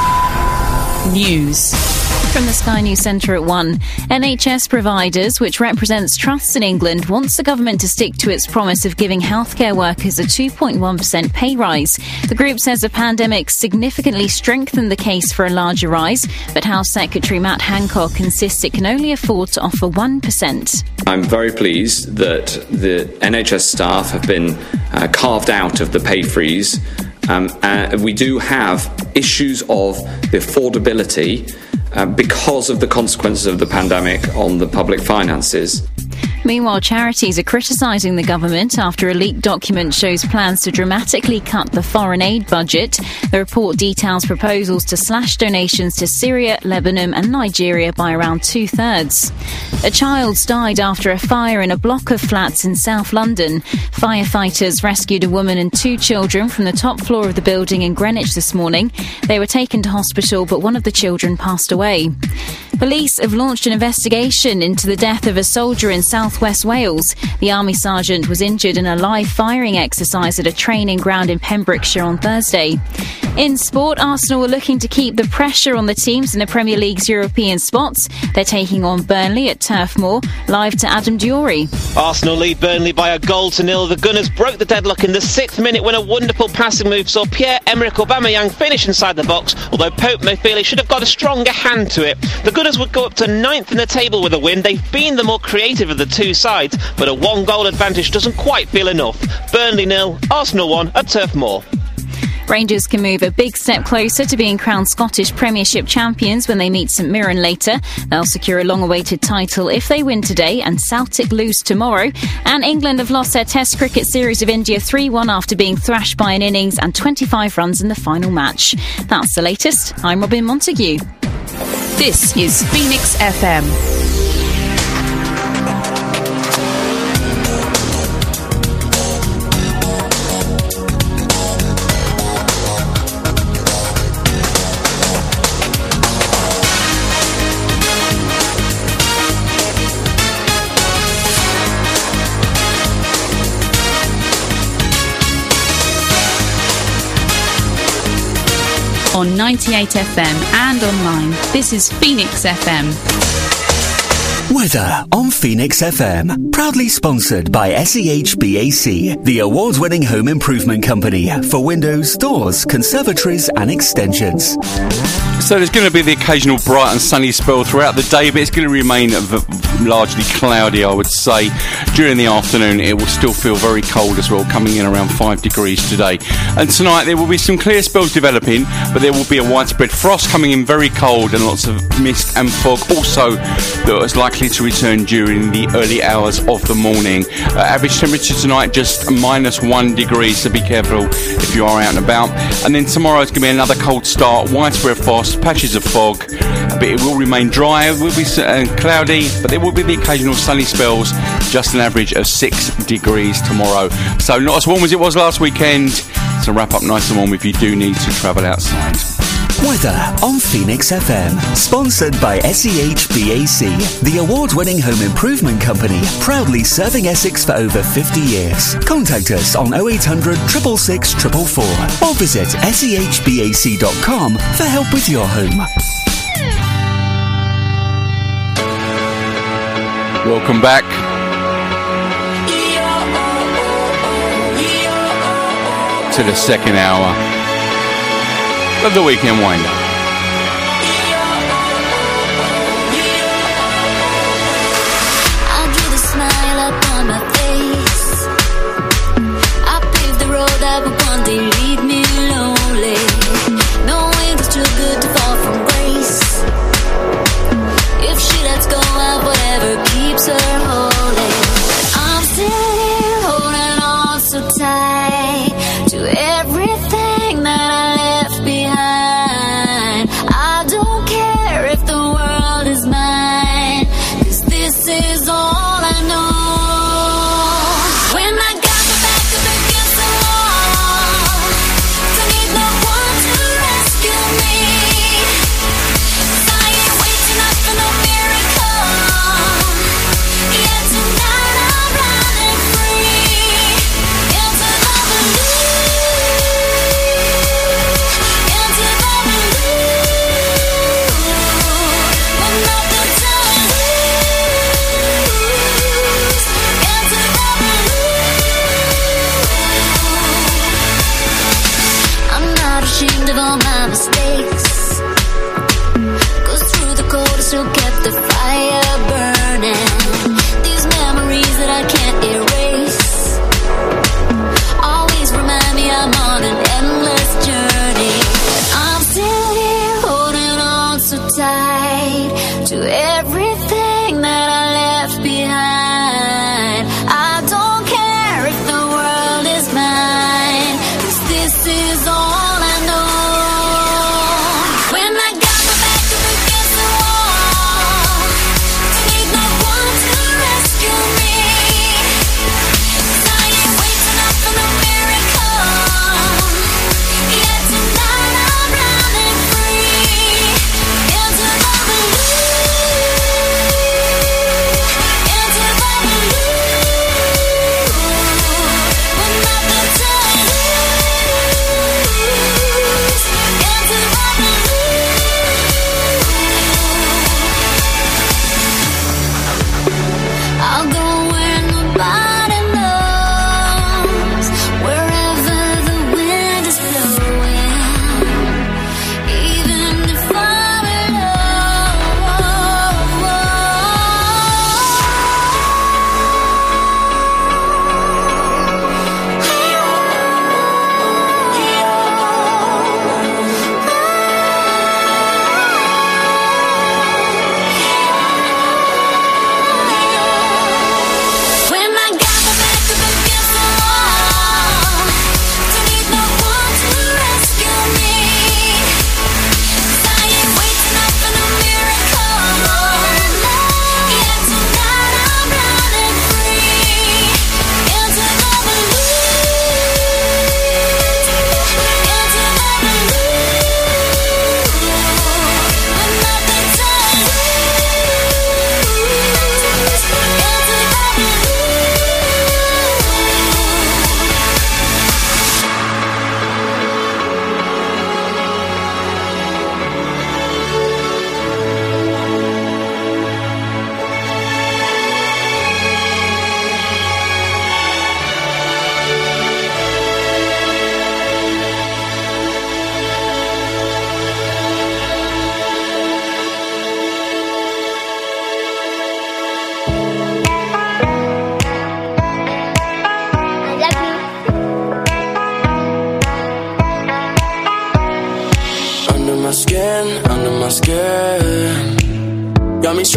M News. From the Sky News Centre at one, N H S providers, which represents trusts in England, wants the government to stick to its promise of giving healthcare workers a two point one percent pay rise. The group says the pandemic significantly strengthened the case for a larger rise, but House Secretary Matt Hancock insists it can only afford to offer one percent. I'm very pleased that the N H S staff have been uh, carved out of the pay freeze. Um, uh, we do have issues of the affordability Uh, because of the consequences of the pandemic on the public finances. Meanwhile, charities are criticising the government after a leaked document shows plans to dramatically cut the foreign aid budget. The report details proposals to slash donations to Syria, Lebanon and Nigeria by around two-thirds. A child died after a fire in a block of flats in South London. Firefighters rescued a woman and two children from the top floor of the building in Greenwich this morning. They were taken to hospital, but one of the children passed away. Police have launched an investigation into the death of a soldier in South West Wales. The army sergeant was injured in a live firing exercise at a training ground in Pembrokeshire on Thursday. In sport, Arsenal are looking to keep the pressure on the teams in the Premier League's European spots. They're taking on Burnley at Turf Moor. Live to Adam Diori. Arsenal lead Burnley by a goal to nil. The Gunners broke the deadlock in the sixth minute when a wonderful passing move saw Pierre-Emerick Aubameyang finish inside the box, although Pope may feel he should have got a stronger hand to it. The Gunners would go up to ninth in the table with a win. They've been the more creative of the two sides, but a one-goal advantage doesn't quite feel enough. Burnley nil, Arsenal one at Turf Moor. Rangers can move a big step closer to being crowned Scottish Premiership champions when they meet St Mirren later. They'll secure a long-awaited title if they win today and Celtic lose tomorrow. And England have lost their Test cricket series of India three one after being thrashed by an innings and twenty-five runs in the final match. That's the latest. I'm Robin Montague. This is Phoenix F M. on ninety-eight F M and online. This is Phoenix F M. Weather on Phoenix F M. Proudly sponsored by S E H B A C, the award-winning home improvement company for windows, doors, conservatories and extensions. So there's going to be the occasional bright and sunny spell throughout the day, but it's going to remain v- largely cloudy, I would say. During the afternoon, it will still feel very cold as well, coming in around five degrees today. And tonight, there will be some clear spells developing, but there will be a widespread frost coming in very cold and lots of mist and fog. Also, that is likely to return during the early hours of the morning. Uh, average temperature tonight, just minus one degree, so be careful if you are out and about. And then tomorrow, it's going to be another cold start, widespread frost, patches of fog, but it will remain dry. It will be uh, cloudy, but there will be the occasional sunny spells, just an average of six degrees tomorrow. So not as warm as it was last weekend. So wrap up nice and warm if you do need to travel outside. Weather on Phoenix F M, sponsored by S E H B A C, the award-winning home improvement company, proudly serving Essex for over fifty years. Contact us on oh eight hundred, six six six, four four four or visit S E H B A C dot com for help with your home. Welcome back. To the second hour of the weekend wind-up. I drew the smile upon my face. I paved the road that would one day leave me lonely, knowing it's too good to fall from grace. If she lets go of whatever keeps her holy, I'm still here holding on so tight to everything that I left behind.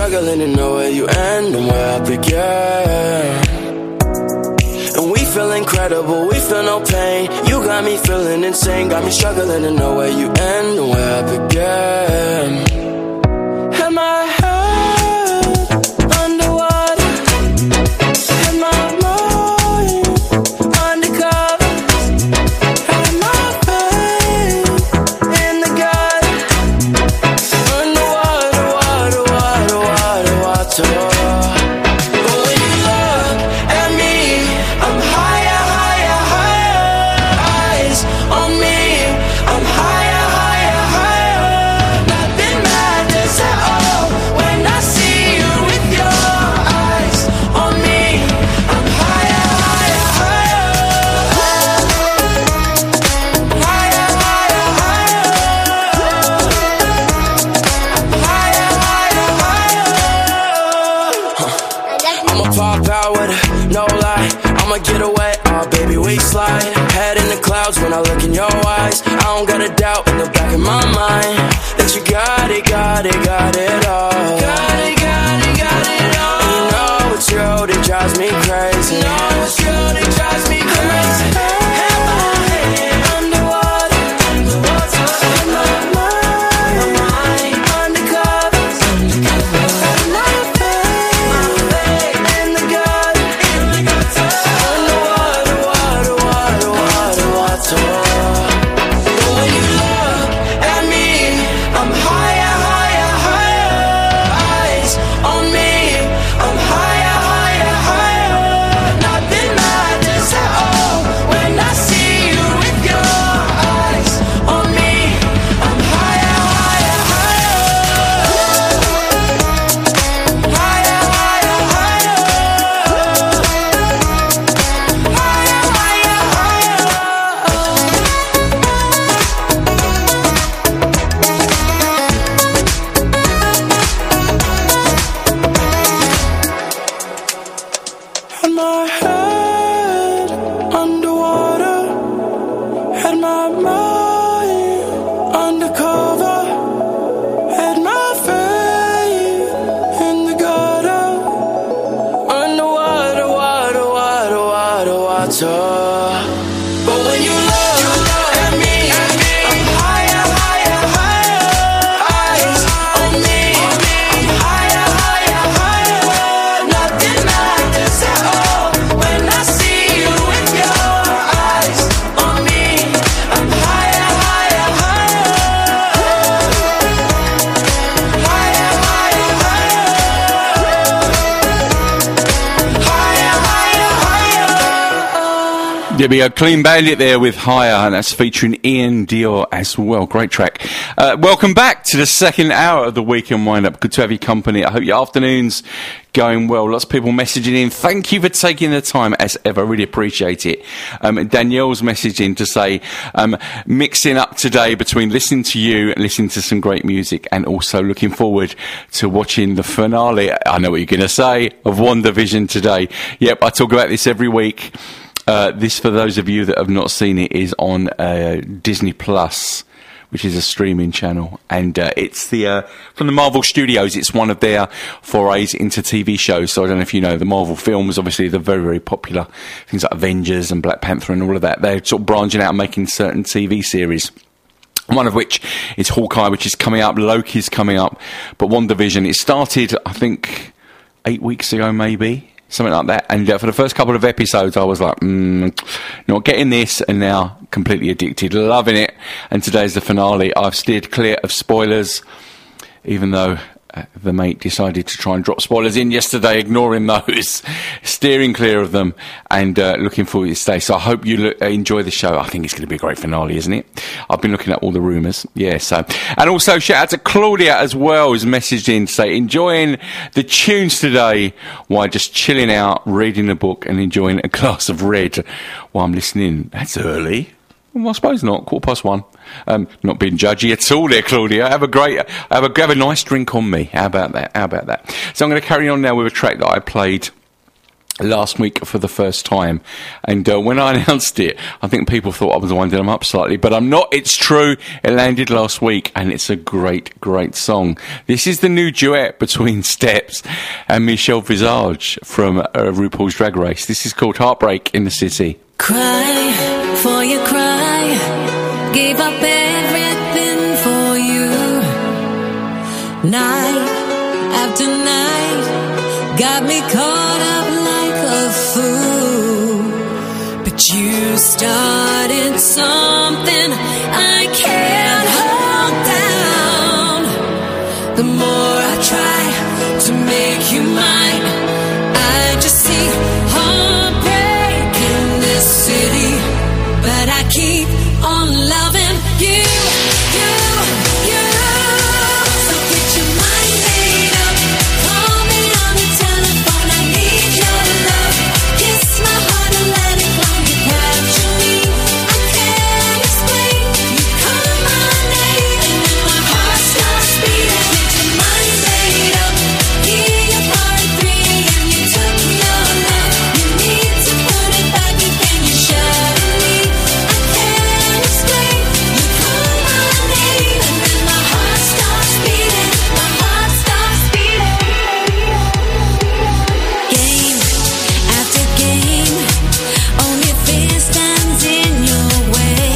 struggling to know where you end and where I begin. And we feel incredible, we feel no pain. You got me feeling insane, got me struggling to know where you end and where I begin. Had my head underwater, had my mind undercover, had my faith in the God. Underwater, water, water, water, water. But when you look at me, I'm higher, higher, higher. Eyes on me, I'm higher, higher, higher. Nothing matters at all when I see you with your eyes on me. I'm higher, higher, higher. Higher, higher, higher. Higher, higher, higher. I'ma pop out with it, no lie. I'ma get away, oh baby, we slide. Head in the clouds when I look in your eyes. I don't got a doubt in the back of my mind that you got it, got it, got it all. Got it, got it, got it all. And you know it's true, that drives me crazy. You know it's true, that drives me crazy. Have my head underwater, underwater. Have my mind undercover, have my faith in the God. Underwater, water, water, water, water. But when you look at me, I'm higher, higher, higher. Eyes on me, I'm higher, higher, higher. Nothing matters at all when I see you with your eyes on me. I'm higher, higher, higher. Higher, higher, higher. Higher, higher, higher. Had my head underwater, had my mind undercover, had my faith in the gutter. Underwater, water, water, water, water. But when you look at me, I'm higher, higher, higher. Eyes on me, I'm higher, higher, higher. Nothing matters at all when I see you with your eyes on me. I'm higher, higher, higher. Higher, higher, higher. Higher, higher, higher. There we go, Clean Bandit there with Higher, and that's featuring Ian Dior as well. Great track. Uh, welcome back to the second hour of the Weekend Wind-Up. Good to have your company. I hope your afternoon's going well. Lots of people messaging in. Thank you for taking the time, as ever. Really appreciate it. Um, Danielle's messaging to say, um, mixing up today between listening to you and listening to some great music, and also looking forward to watching the finale, I know what you're going to say, of WandaVision today. Yep, I talk about this every week. Uh, this, for those of you that have not seen it, is on uh, Disney Plus, which is a streaming channel, and uh, it's the uh, from the Marvel Studios. It's one of their forays into T V shows. So I don't know if you know the Marvel films. Obviously, they're very, very popular. Things like Avengers and Black Panther and all of that. They're sort of branching out and making certain T V series. One of which is Hawkeye, which is coming up. Loki's coming up, but WandaVision, it started, I think, eight weeks ago, maybe. Something like that. And uh, for the first couple of episodes, I was like, mm, not getting this, and now completely addicted, loving it. And today's the finale. I've steered clear of spoilers, even though uh, the mate decided to try and drop spoilers in yesterday, ignoring those, steering clear of them, and uh, looking forward to this day. So I hope you look, uh, enjoy the show. I think it's going to be a great finale, isn't it? I've been looking at all the rumours. Yeah, so. And also, shout out to Claudia as well, who's messaged in to say, enjoying the tunes today while just chilling out, reading a book, and enjoying a glass of red while I'm listening. That's early. Well, I suppose not. Quarter past one. Um, not being judgy at all there, Claudia. Have a great, have a, have a nice drink on me. How about that? How about that? So I'm going to carry on now with a track that I played last week for the first time, and uh, when I announced it, I think people thought I was winding them up slightly, but I'm not. It's true. It landed last week, and it's a great, great song. This is the new duet between Steps and Michelle Visage from uh, RuPaul's Drag Race. This is called Heartbreak in the City. Cry for you, cry. Gave up everything for you. Night after night, got me caught up like a fool. But you started something I can't hold down. The more I try to make you mine, I just see heartbreak in this city. But I keep on loving you, you, you. So get your mind made up. Call me on the telephone. I need your love. Kiss my heart and let it flow. You capture me. I can't explain. You call my name and then my heart starts beating. Get your mind made up. Hear your part three and you took your love. You need to put it back again. You shatter me. I can't explain. You call my name and then my heart starts beating. My heart starts beating. Game after game, only fear stands in your way.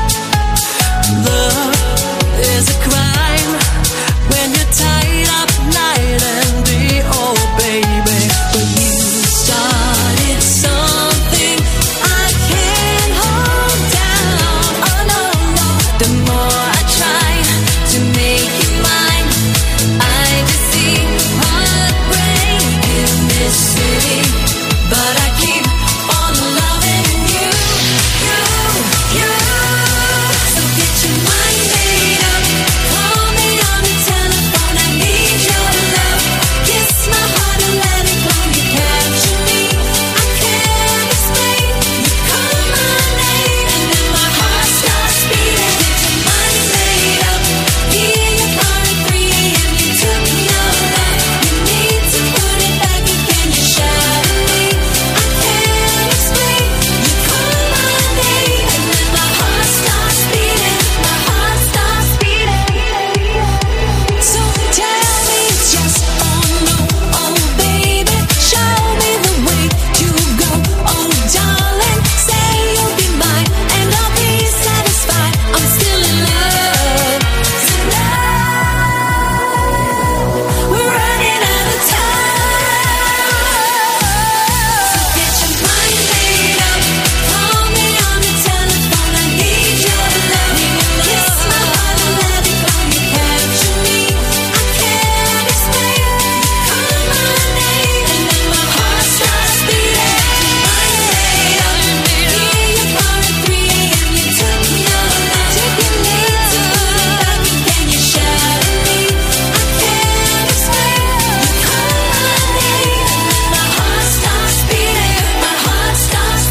Love is a crime when you're tied up night and day, oh baby. But you started something I can't hold down. Oh no, no. The more I try to make you mine, I just see heartbreak in this city. But I keep on loving you, you, you. So get your mind made up. Call me on the telephone. I need your love. Kiss my heart and let it flow. You capture me. I can't explain. You call my name and then my heart starts beating. Get your mind made up. Hear your part three and you took your love. You need to put it back again. You shatter me. I can't explain. You call my name and then my heart starts beating. My heart starts beating. So tell me just oh no, oh baby, show me the way to go. Oh darling, say you'll be mine and I'll be satisfied. I'm still in love. We're running out of time. So get your mind made up. Call me on the telephone. I need your love. Kiss my heart and let it flow. You capture me. I can't explain. You call my name and then my heart starts beating. Mind made up. Hear your part three and you took your love. You need to put it back again. You shatter me. I can't explain. You call my name and then my heart starts beating. My heart starts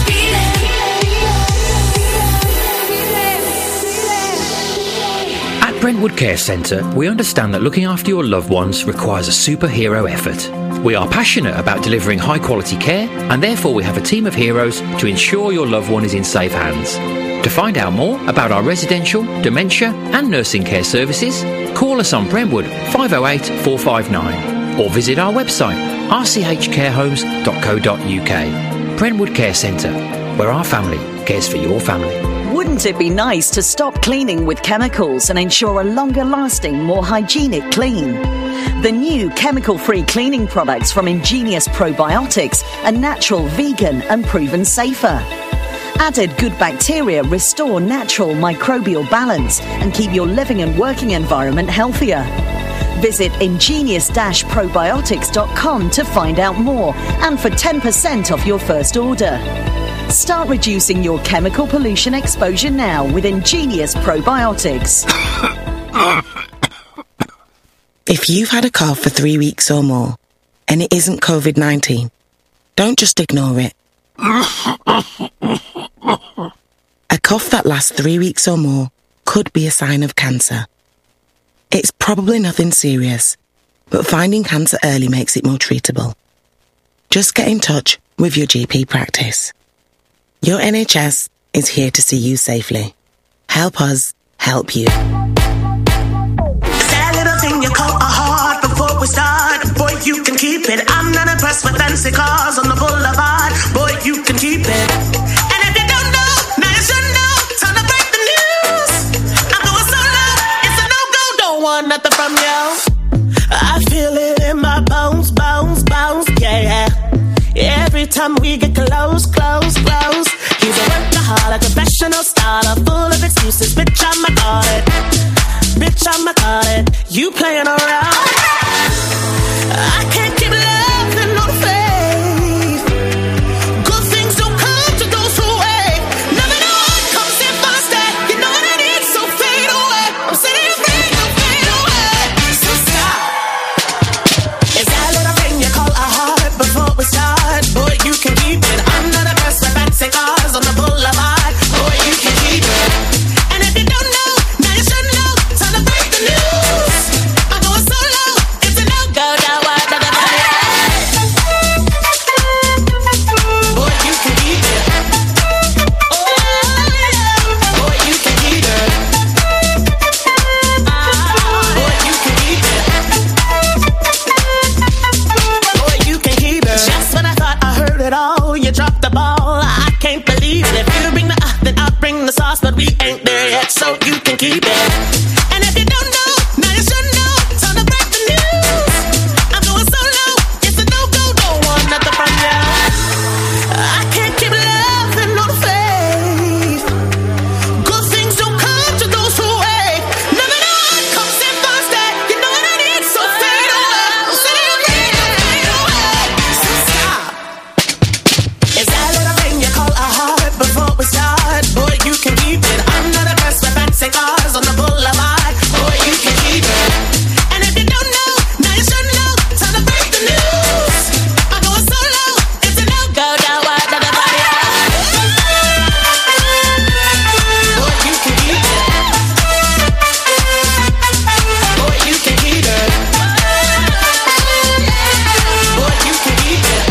beating. At Brentwood Care Centre, we understand that looking after your loved ones requires a superhero effort. We are passionate about delivering high quality care, and therefore we have a team of heroes to ensure your loved one is in safe hands. To find out more about our residential, dementia and nursing care services, call us on Brentwood five oh eight, four five nine or visit our website r c h care homes dot co dot u k. Brentwood Care Centre, where our family cares for your family. Wouldn't it be nice to stop cleaning with chemicals and ensure a longer lasting, more hygienic clean? The new chemical-free cleaning products from Ingenious Probiotics are natural, vegan and proven safer. Added good bacteria restore natural microbial balance and keep your living and working environment healthier. Visit ingenious probiotics dot com to find out more and for ten percent off your first order. Start reducing your chemical pollution exposure now with Ingenious Probiotics. If you've had a cough for three weeks or more and it isn't covid nineteen, don't just ignore it. A cough that lasts three weeks or more could be a sign of cancer. It's probably nothing serious, but finding cancer early makes it more treatable. Just get in touch with your G P practice. Your N H S is here to see you safely. Help us help you. That little thing you call a heart before we start. Boy, you can keep it. I'm not impressed with fancy cars on the boulevard. Boy, you can keep it. And if you don't know, now you should know. Time to break the news. I'm going solo. It's a no-go. Don't want nothing from you. I feel it in my bones, bones, bones. Yeah, yeah. Every time we get close, close, close. He's a workaholic, professional starter, full of excuses. Bitch, I'm a call it. Bitch, I'm a call it. You playing around. I can't keep loving no faith. Good things don't come to those who wait. Never know what comes in first day. You know what I need, so fade away. I'm setting you free, don't fade away. So stop. Is that little thing you call a heart before we start? Boy, you can keep it. I'm not a best with fancy cars on the boulevard. Boy, you can keep it. And if you don't know, now you should know. Time to break the news. I'm going solo. It's a no-go. Now what does it matter? Boy, you can keep it. Oh, boy, you can keep it. Boy, you can keep it. Boy, you can keep it. Just when I thought I heard it all, you dropped the ball. I can't believe it. If you bring the uh, then I'll bring the sauce, but we ain't there yet, so you can keep it. And if you don't know, now you should know. Time to break the news. I'm going solo. It's a no-go. Don't want nothing from you. I can't keep loving no faith. Good things don't come to those who wait. Never know what comes in first day. You know what I need, so fade away. I'm setting you free, don't fade away. So stop. Is that little thing you call a heart before we start? Boy, you can keep it. I'm not a best with fancy cars on the boulevard. Boy, you can keep it. And if you don't know, now you should know. Time to break the news. I'm going solo. It's a no-go. Now what does it matter? Boy, you can keep it. Boy, you can keep it. Boy, you can keep it.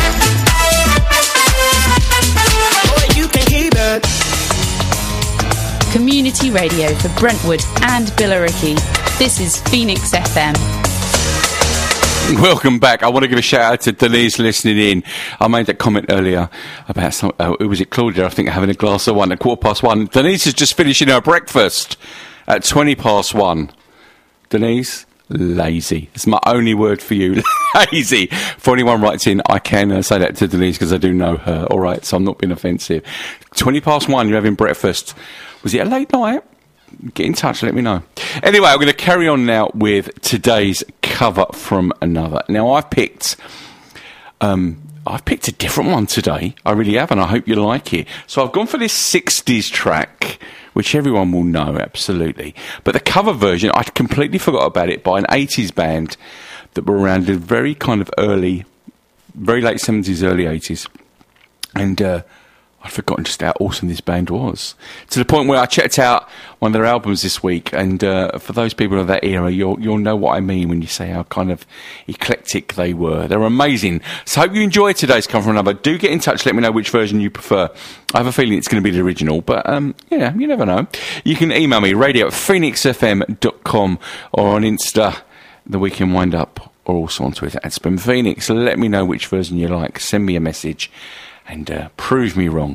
Boy, you can keep it. Community radio for Brentwood and Billericay. This is Phoenix F M. Welcome back. I want to give a shout out to Denise listening in. I made that comment earlier about some, uh, was it Claudia? I think having a glass of wine at quarter past one. Denise is just finishing her breakfast at twenty past one. Denise, lazy. It's my only word for you. Lazy. For anyone writes in, I can uh, say that to Denise because I do know her. All right, so I'm not being offensive. twenty past one, you're having breakfast. Was it a late night? Get in touch, let me know. Anyway, I'm going to carry on now with today's cover from another. Now, I've picked, um, I've picked a different one today. I really have, and I hope you like it. So I've gone for this sixties track, which everyone will know, absolutely. But the cover version, I completely forgot about it, by an eighties band that were around in very kind of early, very late seventies, early eighties. And, uh, I'd forgotten just how awesome this band was. To the point where I checked out one of their albums this week, and uh, for those people of that era, you'll you'll know what I mean when you say how kind of eclectic they were. They're amazing. So I hope you enjoyed today's Cover from Another. Do get in touch, let me know which version you prefer. I have a feeling it's going to be the original, but um, yeah, you never know. You can email me, radio at phoenix f m dot com, or on Insta, The Weekend Wind Up, or also on Twitter at Spin Phoenix. Let me know which version you like. Send me a message. And uh, prove me wrong.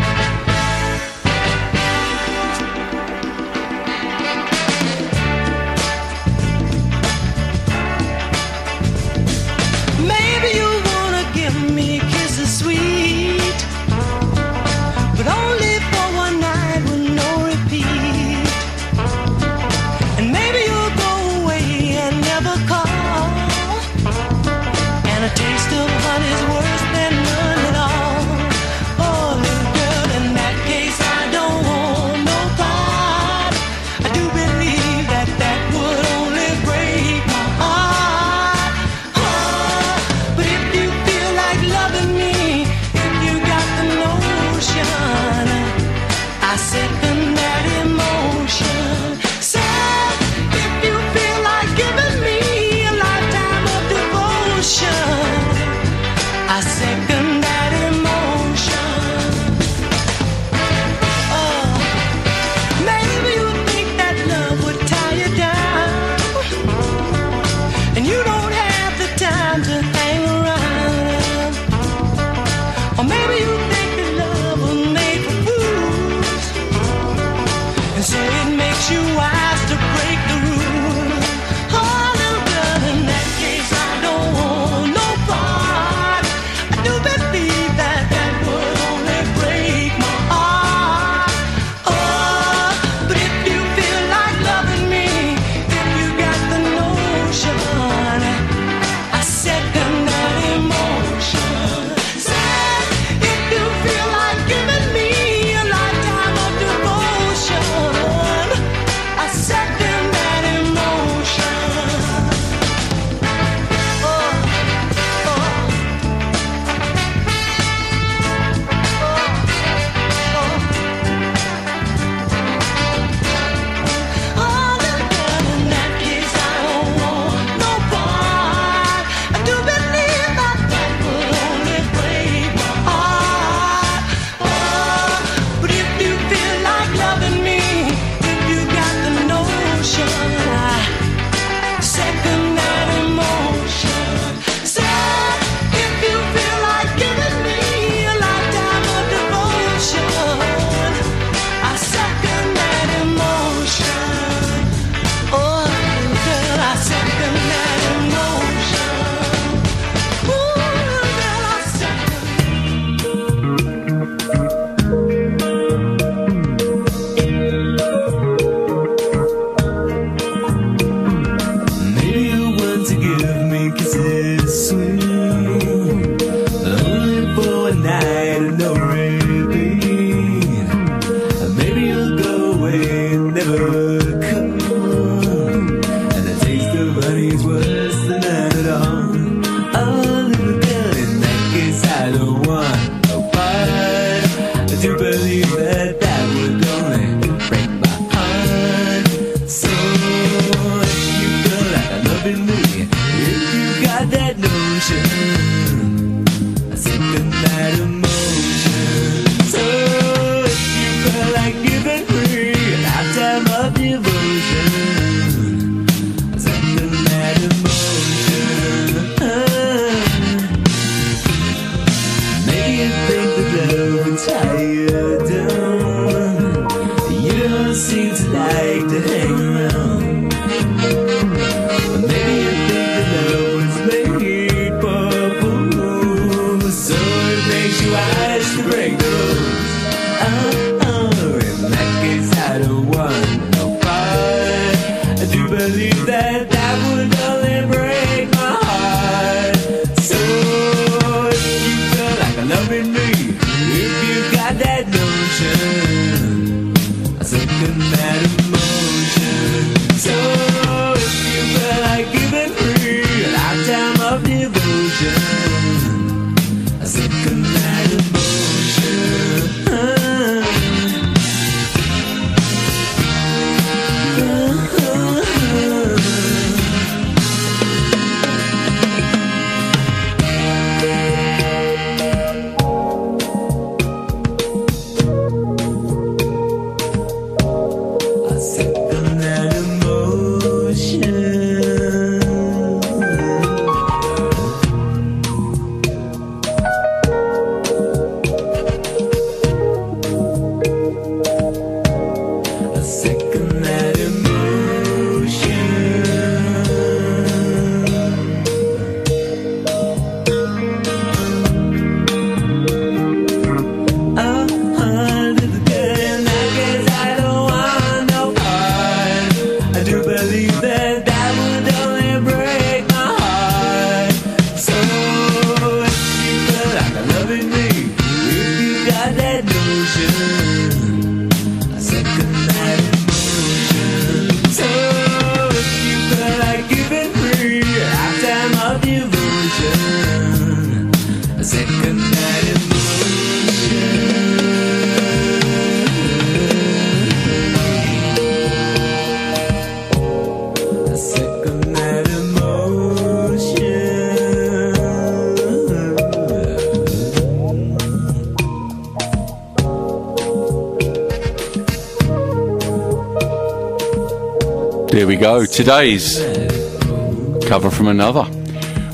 Maybe you wanna give me kisses sweet, but only for one night with no repeat. And maybe you'll go away and never call, and a taste of honey's worse than none at all. Oh, There we go. Today's cover from another.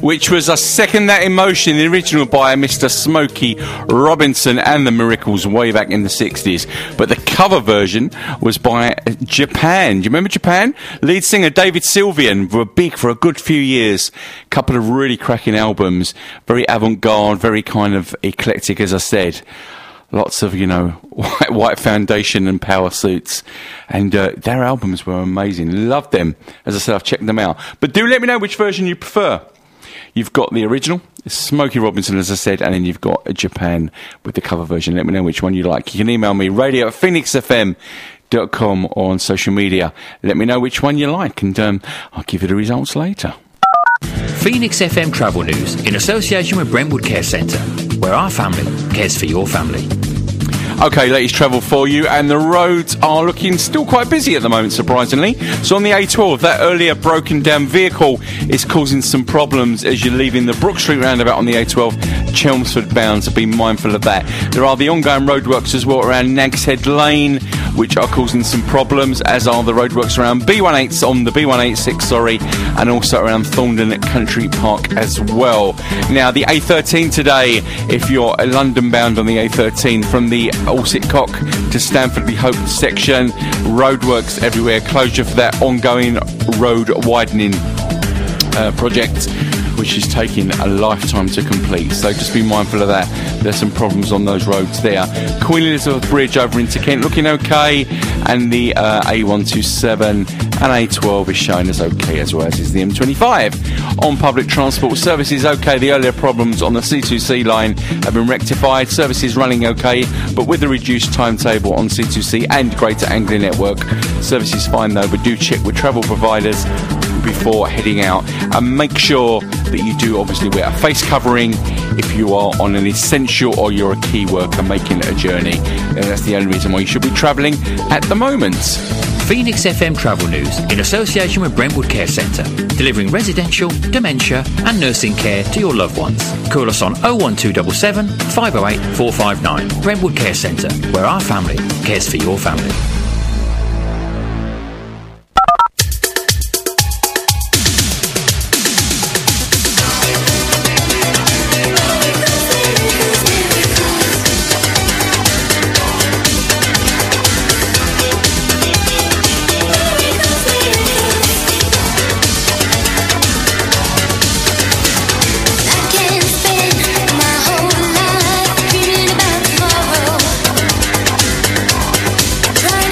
which was a Second That Emotion, the original by Mister Smokey Robinson and the Miracles way back in the sixties. But the cover version was by Japan. Do you remember Japan? Lead singer David Sylvian were big for a good few years. Couple of really cracking albums. Very avant-garde, very kind of eclectic, as I said. Lots of, you know, white, white foundation and power suits. And uh, their albums were amazing. Loved them. As I said, I've checked them out. But do let me know which version you prefer. You've got the original, Smokey Robinson, as I said, and then you've got Japan with the cover version. Let me know which one you like. You can email me, radio at phoenix f m dot com, or on social media. Let me know which one you like, and um, I'll give you the results later. Phoenix F M Travel News in association with Brentwood Care Centre, where our family cares for your family. Okay, latest travel for you, and the roads are looking still quite busy at the moment, surprisingly. So on the A twelve, that earlier broken down vehicle is causing some problems as you're leaving the Brook Street roundabout on the A twelve, Chelmsford bound, so be mindful of that. There are the ongoing roadworks as well around Nags Head Lane, which are causing some problems, as are the roadworks around B eighteen on the B one eighty-six, sorry, and also around Thorndon Country Park as well. Now, the A thirteen today, if you're London bound on the A thirteen from the Alsip Cock to Stanford Hope section, roadworks everywhere, closure for that ongoing road widening uh, project, which is taking a lifetime to complete, so just be mindful of that. There's some problems on those roads there. Queen Elizabeth Bridge over into Kent looking okay, and the uh, A one twenty-seven and A twelve is showing as okay, as well as is the M twenty-five. On public transport, services okay. The earlier problems on the C two C line have been rectified. Services running okay, but with a reduced timetable on C two C and Greater Anglia Network. Services fine though, but do check with travel providers before heading out, and make sure that you do obviously wear a face covering if you are on an essential or you're a key worker making a journey, and that's the only reason why you should be travelling at the moment. Phoenix F M Travel News in association with Brentwood Care Centre, delivering residential, dementia and nursing care to your loved ones. Call us on oh one two seven seven, five oh eight, four five nine. Brentwood Care Centre, where our family cares for your family. Trying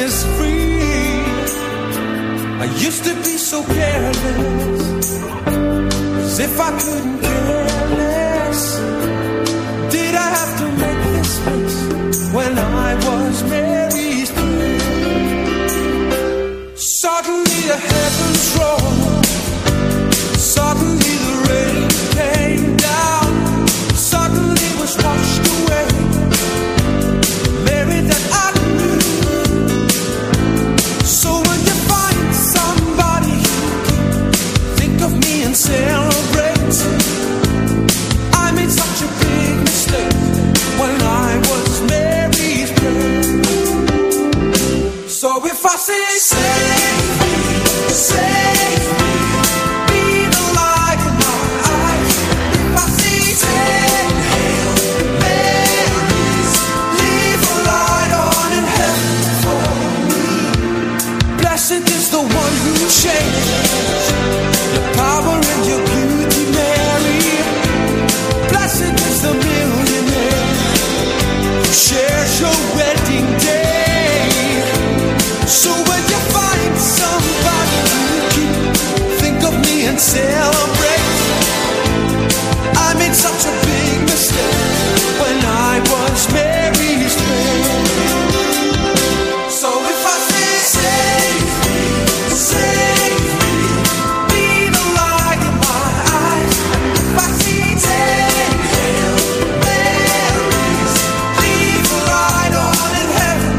is free. I used to be so careless, as if I couldn't care less. Did I have to make this mess when I was Mary's friend? Suddenly the heavens rolled, suddenly the rain came down, suddenly was washed away the Mary that I knew. So when you find somebody who can think of me and celebrate, I made such a big mistake when I was Mary's friend. So if I say, save me, save me, be the light in my eyes. If I say, take Hail Marys, leave a light on in heaven for me. Blessed is the one who changes your power and your beauty, Mary. Blessed is the millionaire who shares your wedding day. So when you find somebody who can think of me and celebrate, I made such a big mistake when I was Mary's friend. So if I say, save me, save me, be the light in my eyes. If I see ten Hail Marys, leave a light on in heaven.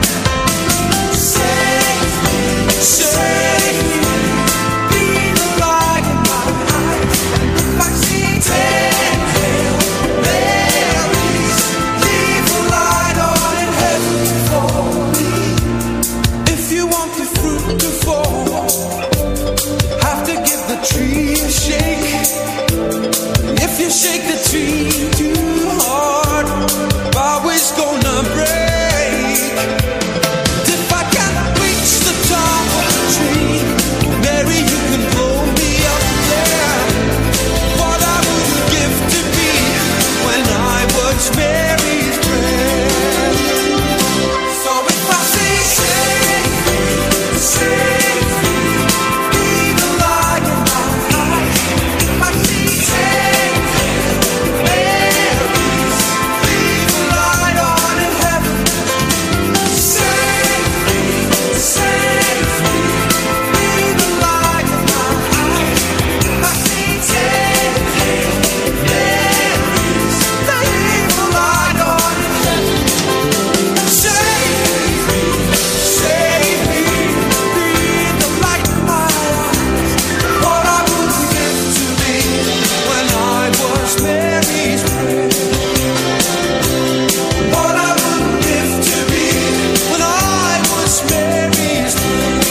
Save me, save me, be the light in my eyes. If I see ten Hail Marys, leave a light on in heaven for me. If you want the fruit to fall, have to give the tree a shake. If you shake the tree too hard, bough is gonna break. If I can't reach the top of the tree, Mary, you can blow me up there. What I would give to be when I was Mary's friend. So if I say, save me, save me, be the light in my eyes. If I see ten Hail Marys, leave a light on in heaven. Save me, save me, be the light in my eyes. If I see ten Hail Marys, leave a light on in heaven. Save me, save me, be the light in my eyes. What I would give to be when I was Mary's friend. What I would give to be when I was Mary's friend.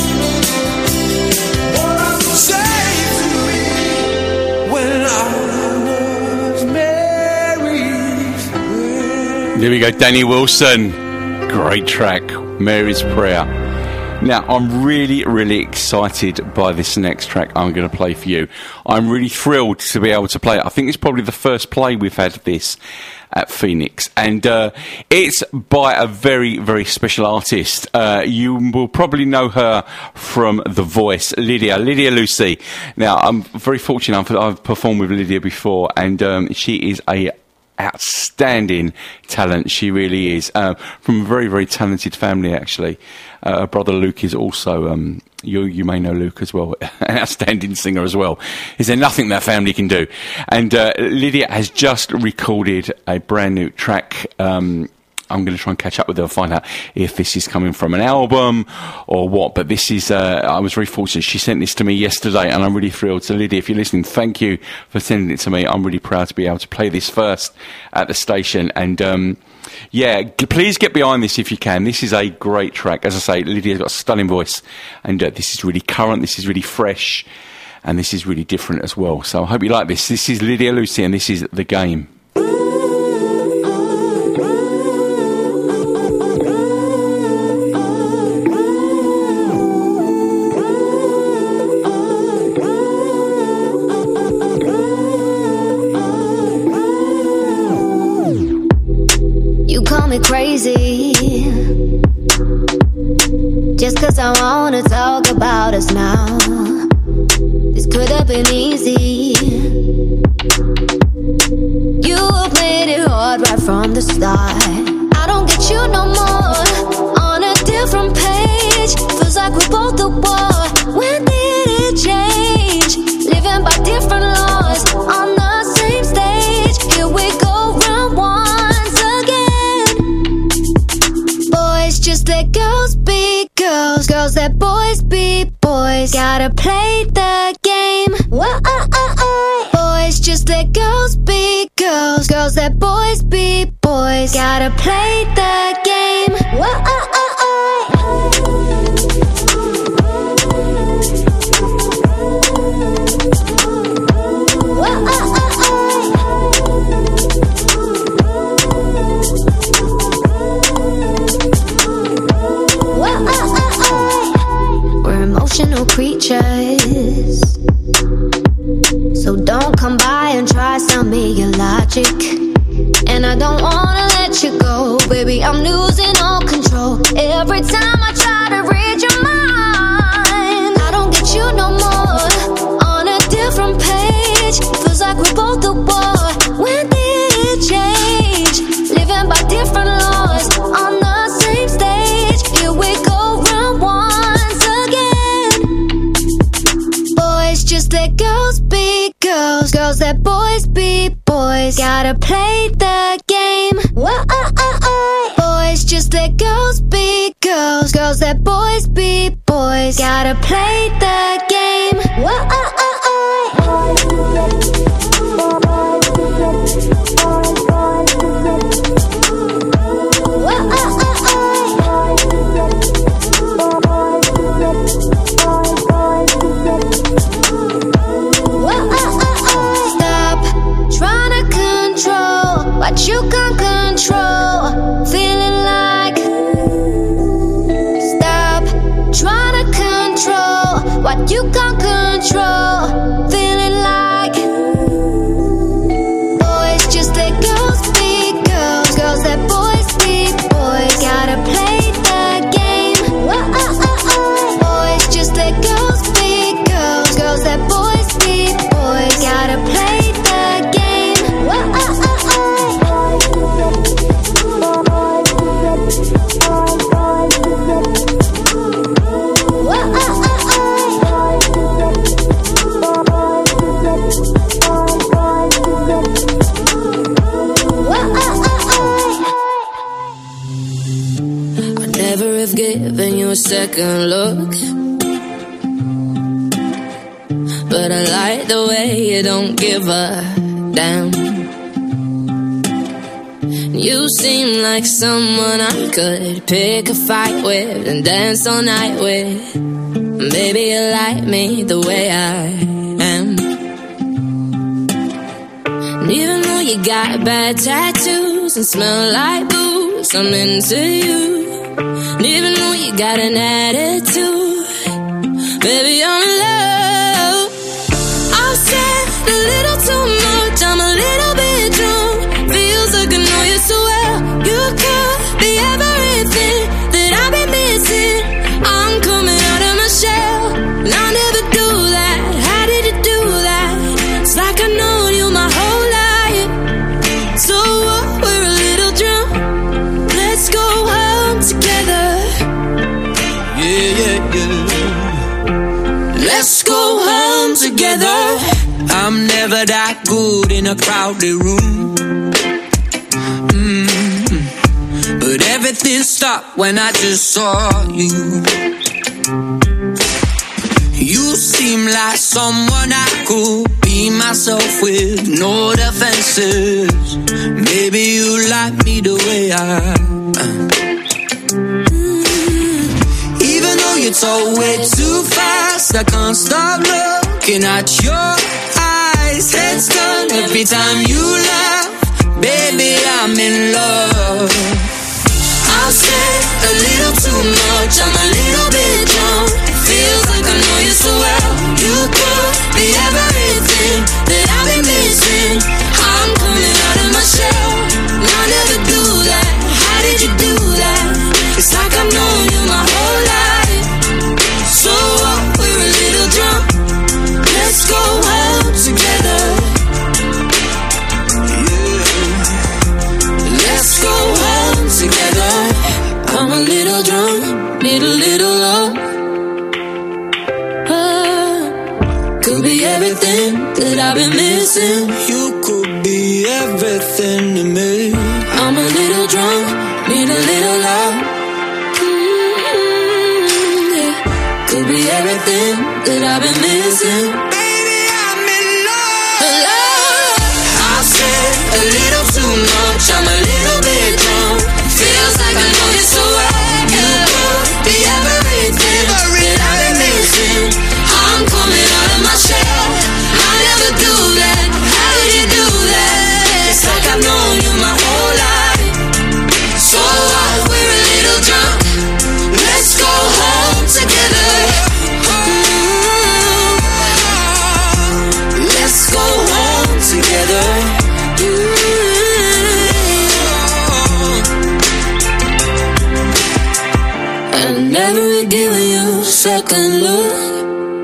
What I would say to me when I was Mary's friend. There we go, Danny Wilson. Great track, Mary's Prayer. Now, I'm really, really excited by this next track I'm going to play for you. I'm really thrilled to be able to play it. I think it's probably the first play we've had of this at Phoenix, and uh, it's by a very, very special artist. Uh, you will probably know her from The Voice, Lydia, Lydia Lucy. Now, I'm very fortunate. I've, I've performed with Lydia before, and um, she is a outstanding talent. She really is. Uh, from a very, very talented family, actually. Uh, her brother Luke is also, um, you you may know Luke as well, an outstanding singer as well. Is there nothing that family can do? And uh, Lydia has just recorded a brand new track. Um, I'm going to try and catch up with her and find out if this is coming from an album or what. But this is, uh, I was very fortunate. She sent this to me yesterday, and I'm really thrilled. So, Lydia, if you're listening, thank you for sending it to me. I'm really proud to be able to play this first at the station. And, um, yeah, g- please get behind this if you can. This is a great track. As I say, Lydia's got a stunning voice, and uh, this is really current, this is really fresh, and this is really different as well. So I hope you like this. This is Lydia Lucy, and this is The Game. You call me crazy, us now. This could have been easy. You have made it hard right from the start. I don't get you no more. On a different page, feels like we're both at war. When did it change? Living by different laws on the same stage. Here we go round once again. Boys just let girls be girls, girls let boys be boys. Gotta play the game. Whoa, uh, uh, uh. Boys just let girls be girls, girls let boys be boys. Gotta play the game. Whoa, uh, uh, uh. We're emotional creatures, so don't come by and try sell me your logic. And I don't wanna let you go, baby, I'm losing all control. Every time I try to read your mind, I don't get you no more. On a different page, feels like we're both at war. When did it change? Living by different laws on the same stage. Here we go round once again. Boys just let girls be girls, girls let boys be boys. Gotta play the game. Whoa, uh, uh, uh. Boys just let girls be girls, girls let boys be boys. Gotta play the game. Whoa, uh, uh, uh. What you can't control, feeling like. Stop trying to control what you can't control, feeling like. Boys just let girls be girls, girls let boys be boys. Gotta play the game. Whoa, uh, uh, uh. Boys just let girls be girls, girls let boys be boys. Gotta play the game. Whoa, uh, uh, uh. I'd never have given you a second look, but I like the way you don't give a damn. You seem like someone I could pick a fight with and dance all night with. Baby, you like me the way I am. And even though you got bad tattoos and smell like booze, I'm into you. And even though you got an attitude, baby, I'm in love. I've said a little too much, I'm a little bit drunk. Feels like I know you so well. You could be everything that I've been missing. I'm coming out of my shell, and I never do that. How did you do that? It's like I know you my whole life. So what, we're a little drunk. Let's go home together. Yeah, yeah, yeah. Let's go home together. I'm never that good in a crowded room. Mm-hmm. But everything stopped when I just saw you. You seem like someone I could be myself with, no defenses. Maybe you like me the way I am. Even though you talk way too fast, I can't stop looking at your eyes. Head's done every time you laugh. Baby, I'm in love. I'll say a little too much, I'm a little bit drunk. Feels like I know you so well. You could be everything that I've been missing. I'm coming out of my shell, and I never do that. How did you do that? It's like I've known you my whole life. So what, we're I've been missing. You could be everything to me. I'm a little drunk, need a little love. Mm-hmm, yeah. Could be everything that I've been missing. Baby, I'm in love. love. I said a little too much, I'm a little bit drunk. Feels like I know you so well. You could be everything that I've been missing. I'm coming out of my shell. I never do that. How did you do that? It's like I've known you my whole life. So what? We're a little drunk. Let's go home together. Ooh. Let's go home together. Ooh. I never give you a second look,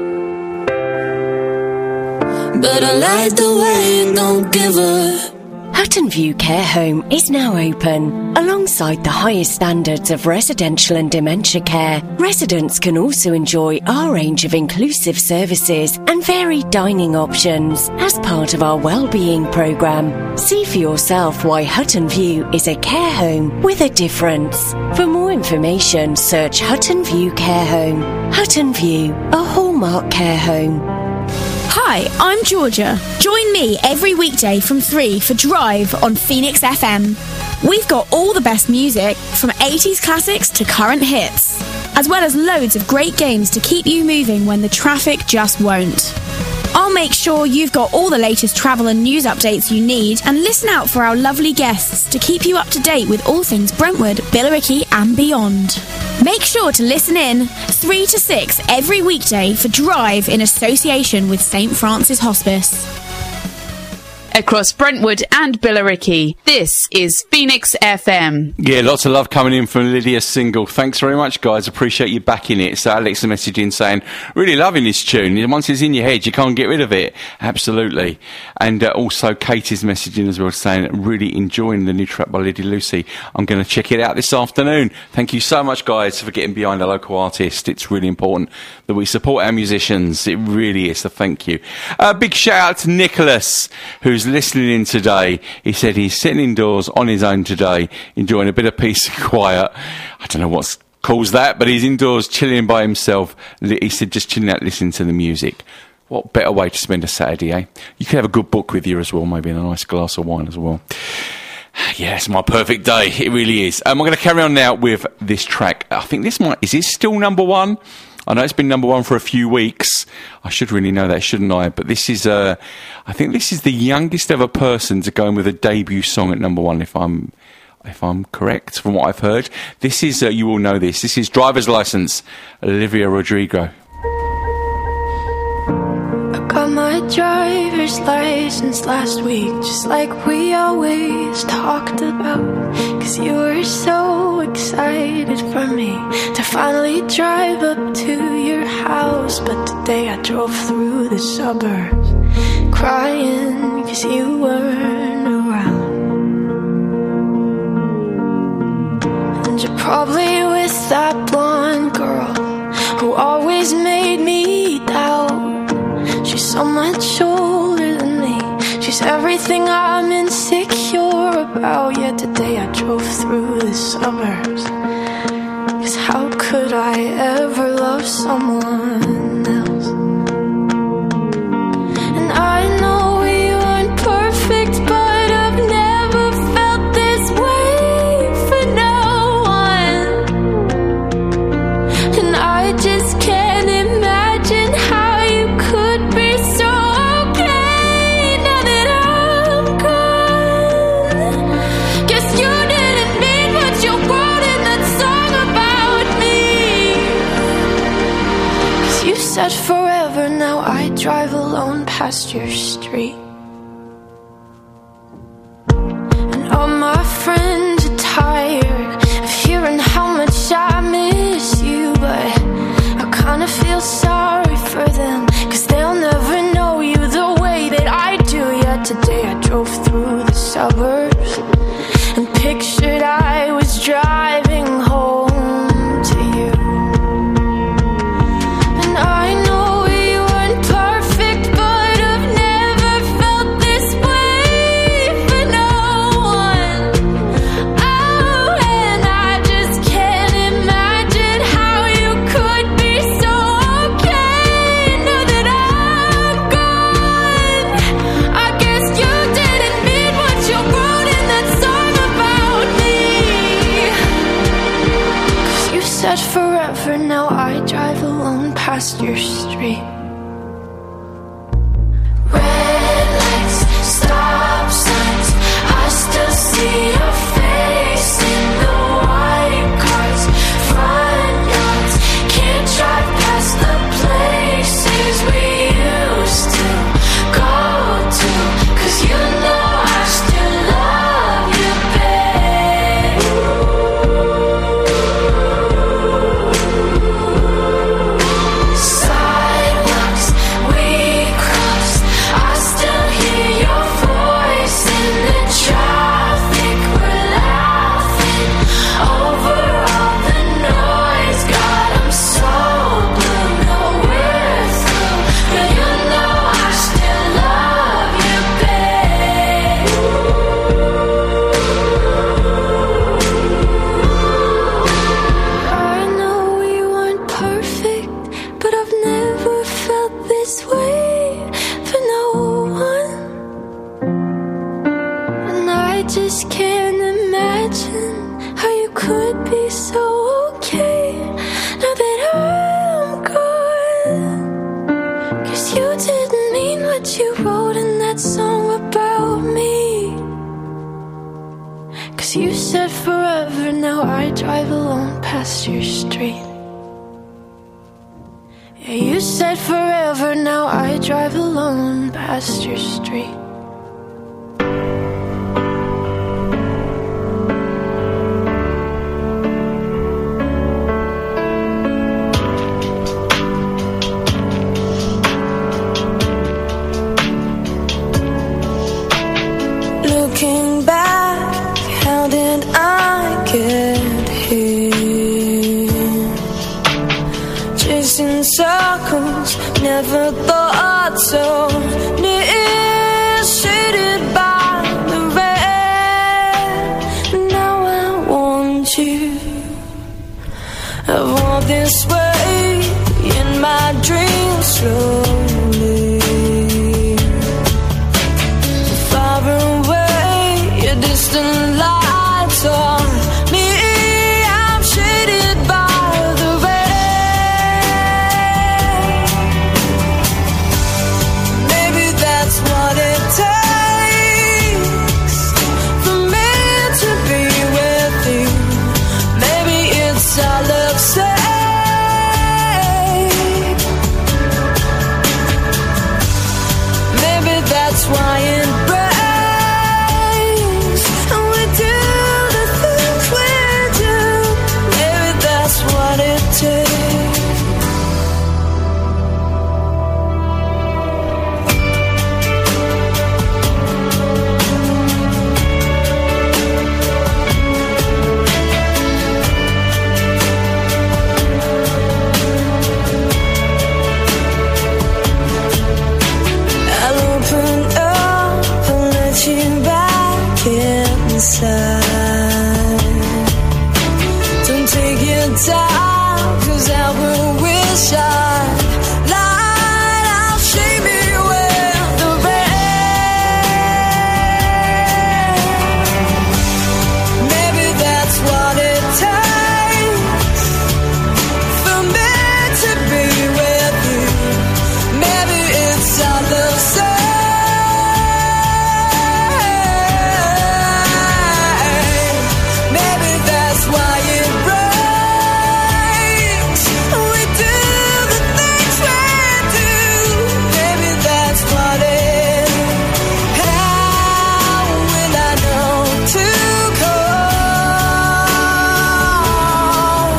but I like the way you don't give up. Hutton View Care Home is now open. Alongside the highest standards of residential and dementia care, residents can also enjoy our range of inclusive services and varied dining options as part of our wellbeing programme. See for yourself why Hutton View is a care home with a difference. For more information, search Hutton View Care Home. Hutton View, a Hallmark care home. Hi, I'm Georgia. Join me every weekday from three for Drive on Phoenix F M. We've got all the best music, from eighties classics to current hits, as well as loads of great games to keep you moving when the traffic just won't. I'll make sure you've got all the latest travel and news updates you need, and listen out for our lovely guests to keep you up to date with all things Brentwood, Billericay and beyond. Make sure to listen in three to six every weekday for Drive in association with Saint Francis Hospice. Across Brentwood and Billericay, this is Phoenix F M. Yeah, lots of love coming in from Lydia Single. Thanks very much, guys. Appreciate you backing it. So Alex a message in saying, really loving this tune. Once it's in your head, you can't get rid of it. Absolutely. And uh, also Kate is messaging as well, saying, really enjoying the new track by Lady Lucy. I'm going to check it out this afternoon. Thank you so much, guys, for getting behind a local artist. It's really important that we support our musicians. It really is. So thank you. A uh, big shout out to Nicholas, who's listening in today. He said he's sitting indoors on his own today, enjoying a bit of peace and quiet. I don't know what's caused that, but he's indoors chilling by himself. He said just chilling out, listening to the music. What better way to spend a Saturday, eh? You could have a good book with you as well, maybe, and a nice glass of wine as well. Yeah, it's my perfect day. It really is. Um, I'm going to carry on now with this track. I think this might... Is this still number one? I know it's been number one for a few weeks. I should really know that, shouldn't I? But this is, uh, I think this is the youngest ever person to go in with a debut song at number one, if I'm, if I'm correct from what I've heard. This is, uh, you all know this. This is Driver's License, Olivia Rodrigo. Got my driver's license last week, just like we always talked about. Cause you were so excited for me to finally drive up to your house. But today I drove through the suburbs crying cause you weren't around. And you're probably with that blonde girl who always made me doubt. She's so much older than me. She's everything I'm insecure about. Yet today I drove through the suburbs. Cause how could I ever love someone else? And I know we weren't perfect, but I've never felt this way for no one. And I just can't imagine how you could be. Said forever, now I drive alone past your street. And all my friends are tired of hearing how much I miss you. But I kinda feel sorry for them, cause they'll never know you the way that I do. Yet today I drove through the suburbs and pictured I was driving home. I know we weren't perfect, but I've never just can't imagine how you could be so okay now that I'm gone. Cause you didn't mean what you wrote in that song about me. Cause you said forever, now I drive alone past your street. Yeah, you said forever, now I drive alone past your street. Looking back, how did I get here? Chasing circles, never thought so near. Shaded by the red, now I want you. I've walked this way in my dreams slowly. Far away, your distant lights on me. I'm shaded by the red. Maybe that's what it takes for me to be with you. Maybe it's our love's sake. Maybe that's why it breaks, and we do the things we do. Maybe that's what it takes. I'll open up and let you back inside. Don't take your time, cause I will wish I lied. I'll shame you with the red. Maybe that's what it takes for me to be with you. Maybe it's all the same. Maybe that's why it breaks. We do the things we do. Maybe that's what it. How will I know to call?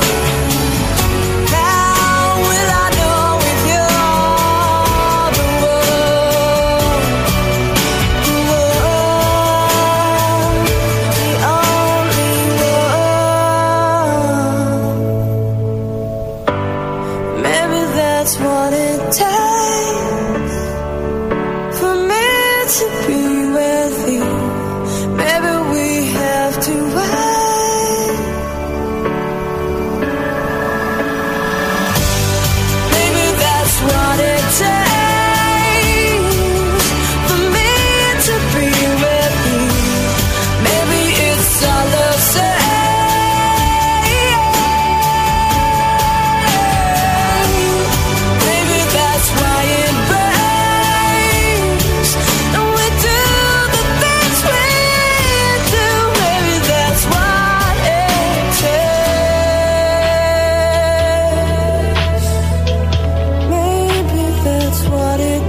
How will I know if you're the one, the one, the only one? Maybe that's what it takes for me to be with you. Maybe we have to wait. Maybe that's what it takes for me to be with you. Maybe it's all the same. Maybe that's why it breaks, and we do the things we do. Maybe that's what it takes. Maybe that's what it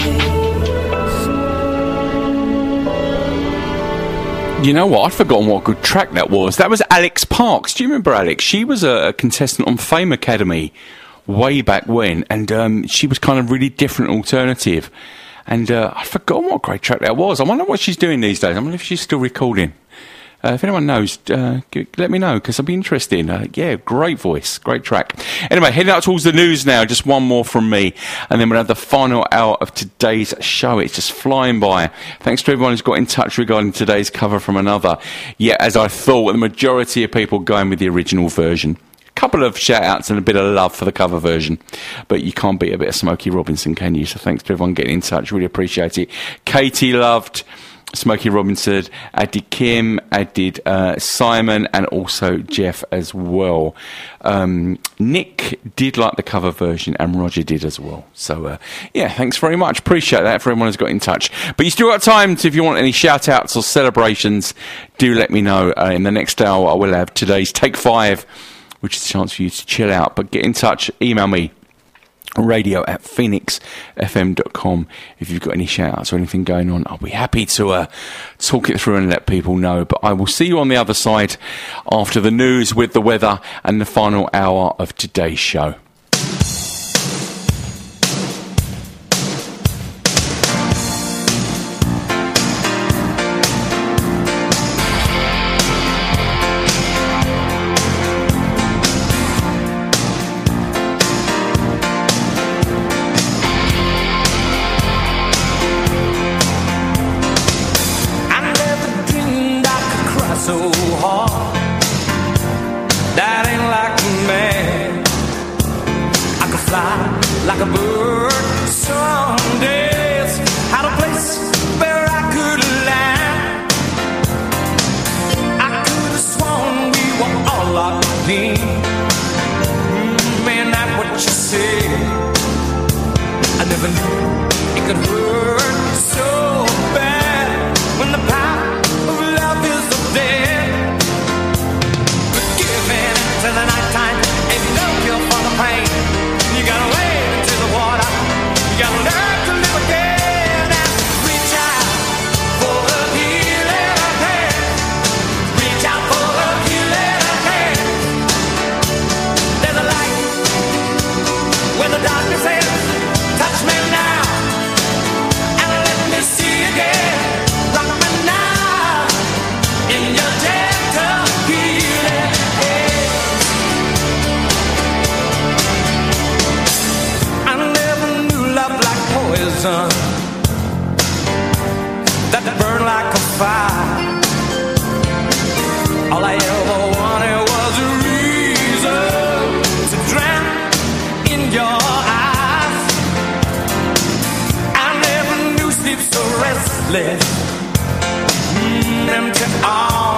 takes. You know what? I'd forgotten what a good track that was. That was Alex Parks. Do you remember Alex? She was a, a contestant on Fame Academy way back when, and um, she was kind of really different, alternative. And uh, I'd forgotten what a great track that was. I wonder what she's doing these days. I wonder if she's still recording. Uh, if anyone knows, uh, g- let me know, because I'd be interested. Uh, yeah, great voice, great track. Anyway, heading out towards the news now, just one more from me, and then we'll have the final hour of today's show. It's just flying by. Thanks to everyone who's got in touch regarding today's cover from another. Yeah, as I thought, the majority of people going with the original version. A couple of shout-outs and a bit of love for the cover version, but you can't beat a bit of Smokey Robinson, can you? So thanks to everyone getting in touch, really appreciate it. Katie loved... Smokey Robinson, I did Kim, I did uh, Simon, and also Jeff as well. Um, Nick did like the cover version, and Roger did as well. So, uh, yeah, thanks very much. Appreciate that for everyone who's got in touch. But you still got time to, if you want any shout-outs or celebrations, do let me know. Uh, in the next hour, I will have today's Take Five, which is a chance for you to chill out. But get in touch, email me. Radio at phoenix f m dot com if you've got any shout outs or anything going on. I'll be happy to uh, talk it through and let people know. But I will see you on the other side after the news with the weather and the final hour of today's show. Mm, empty arms.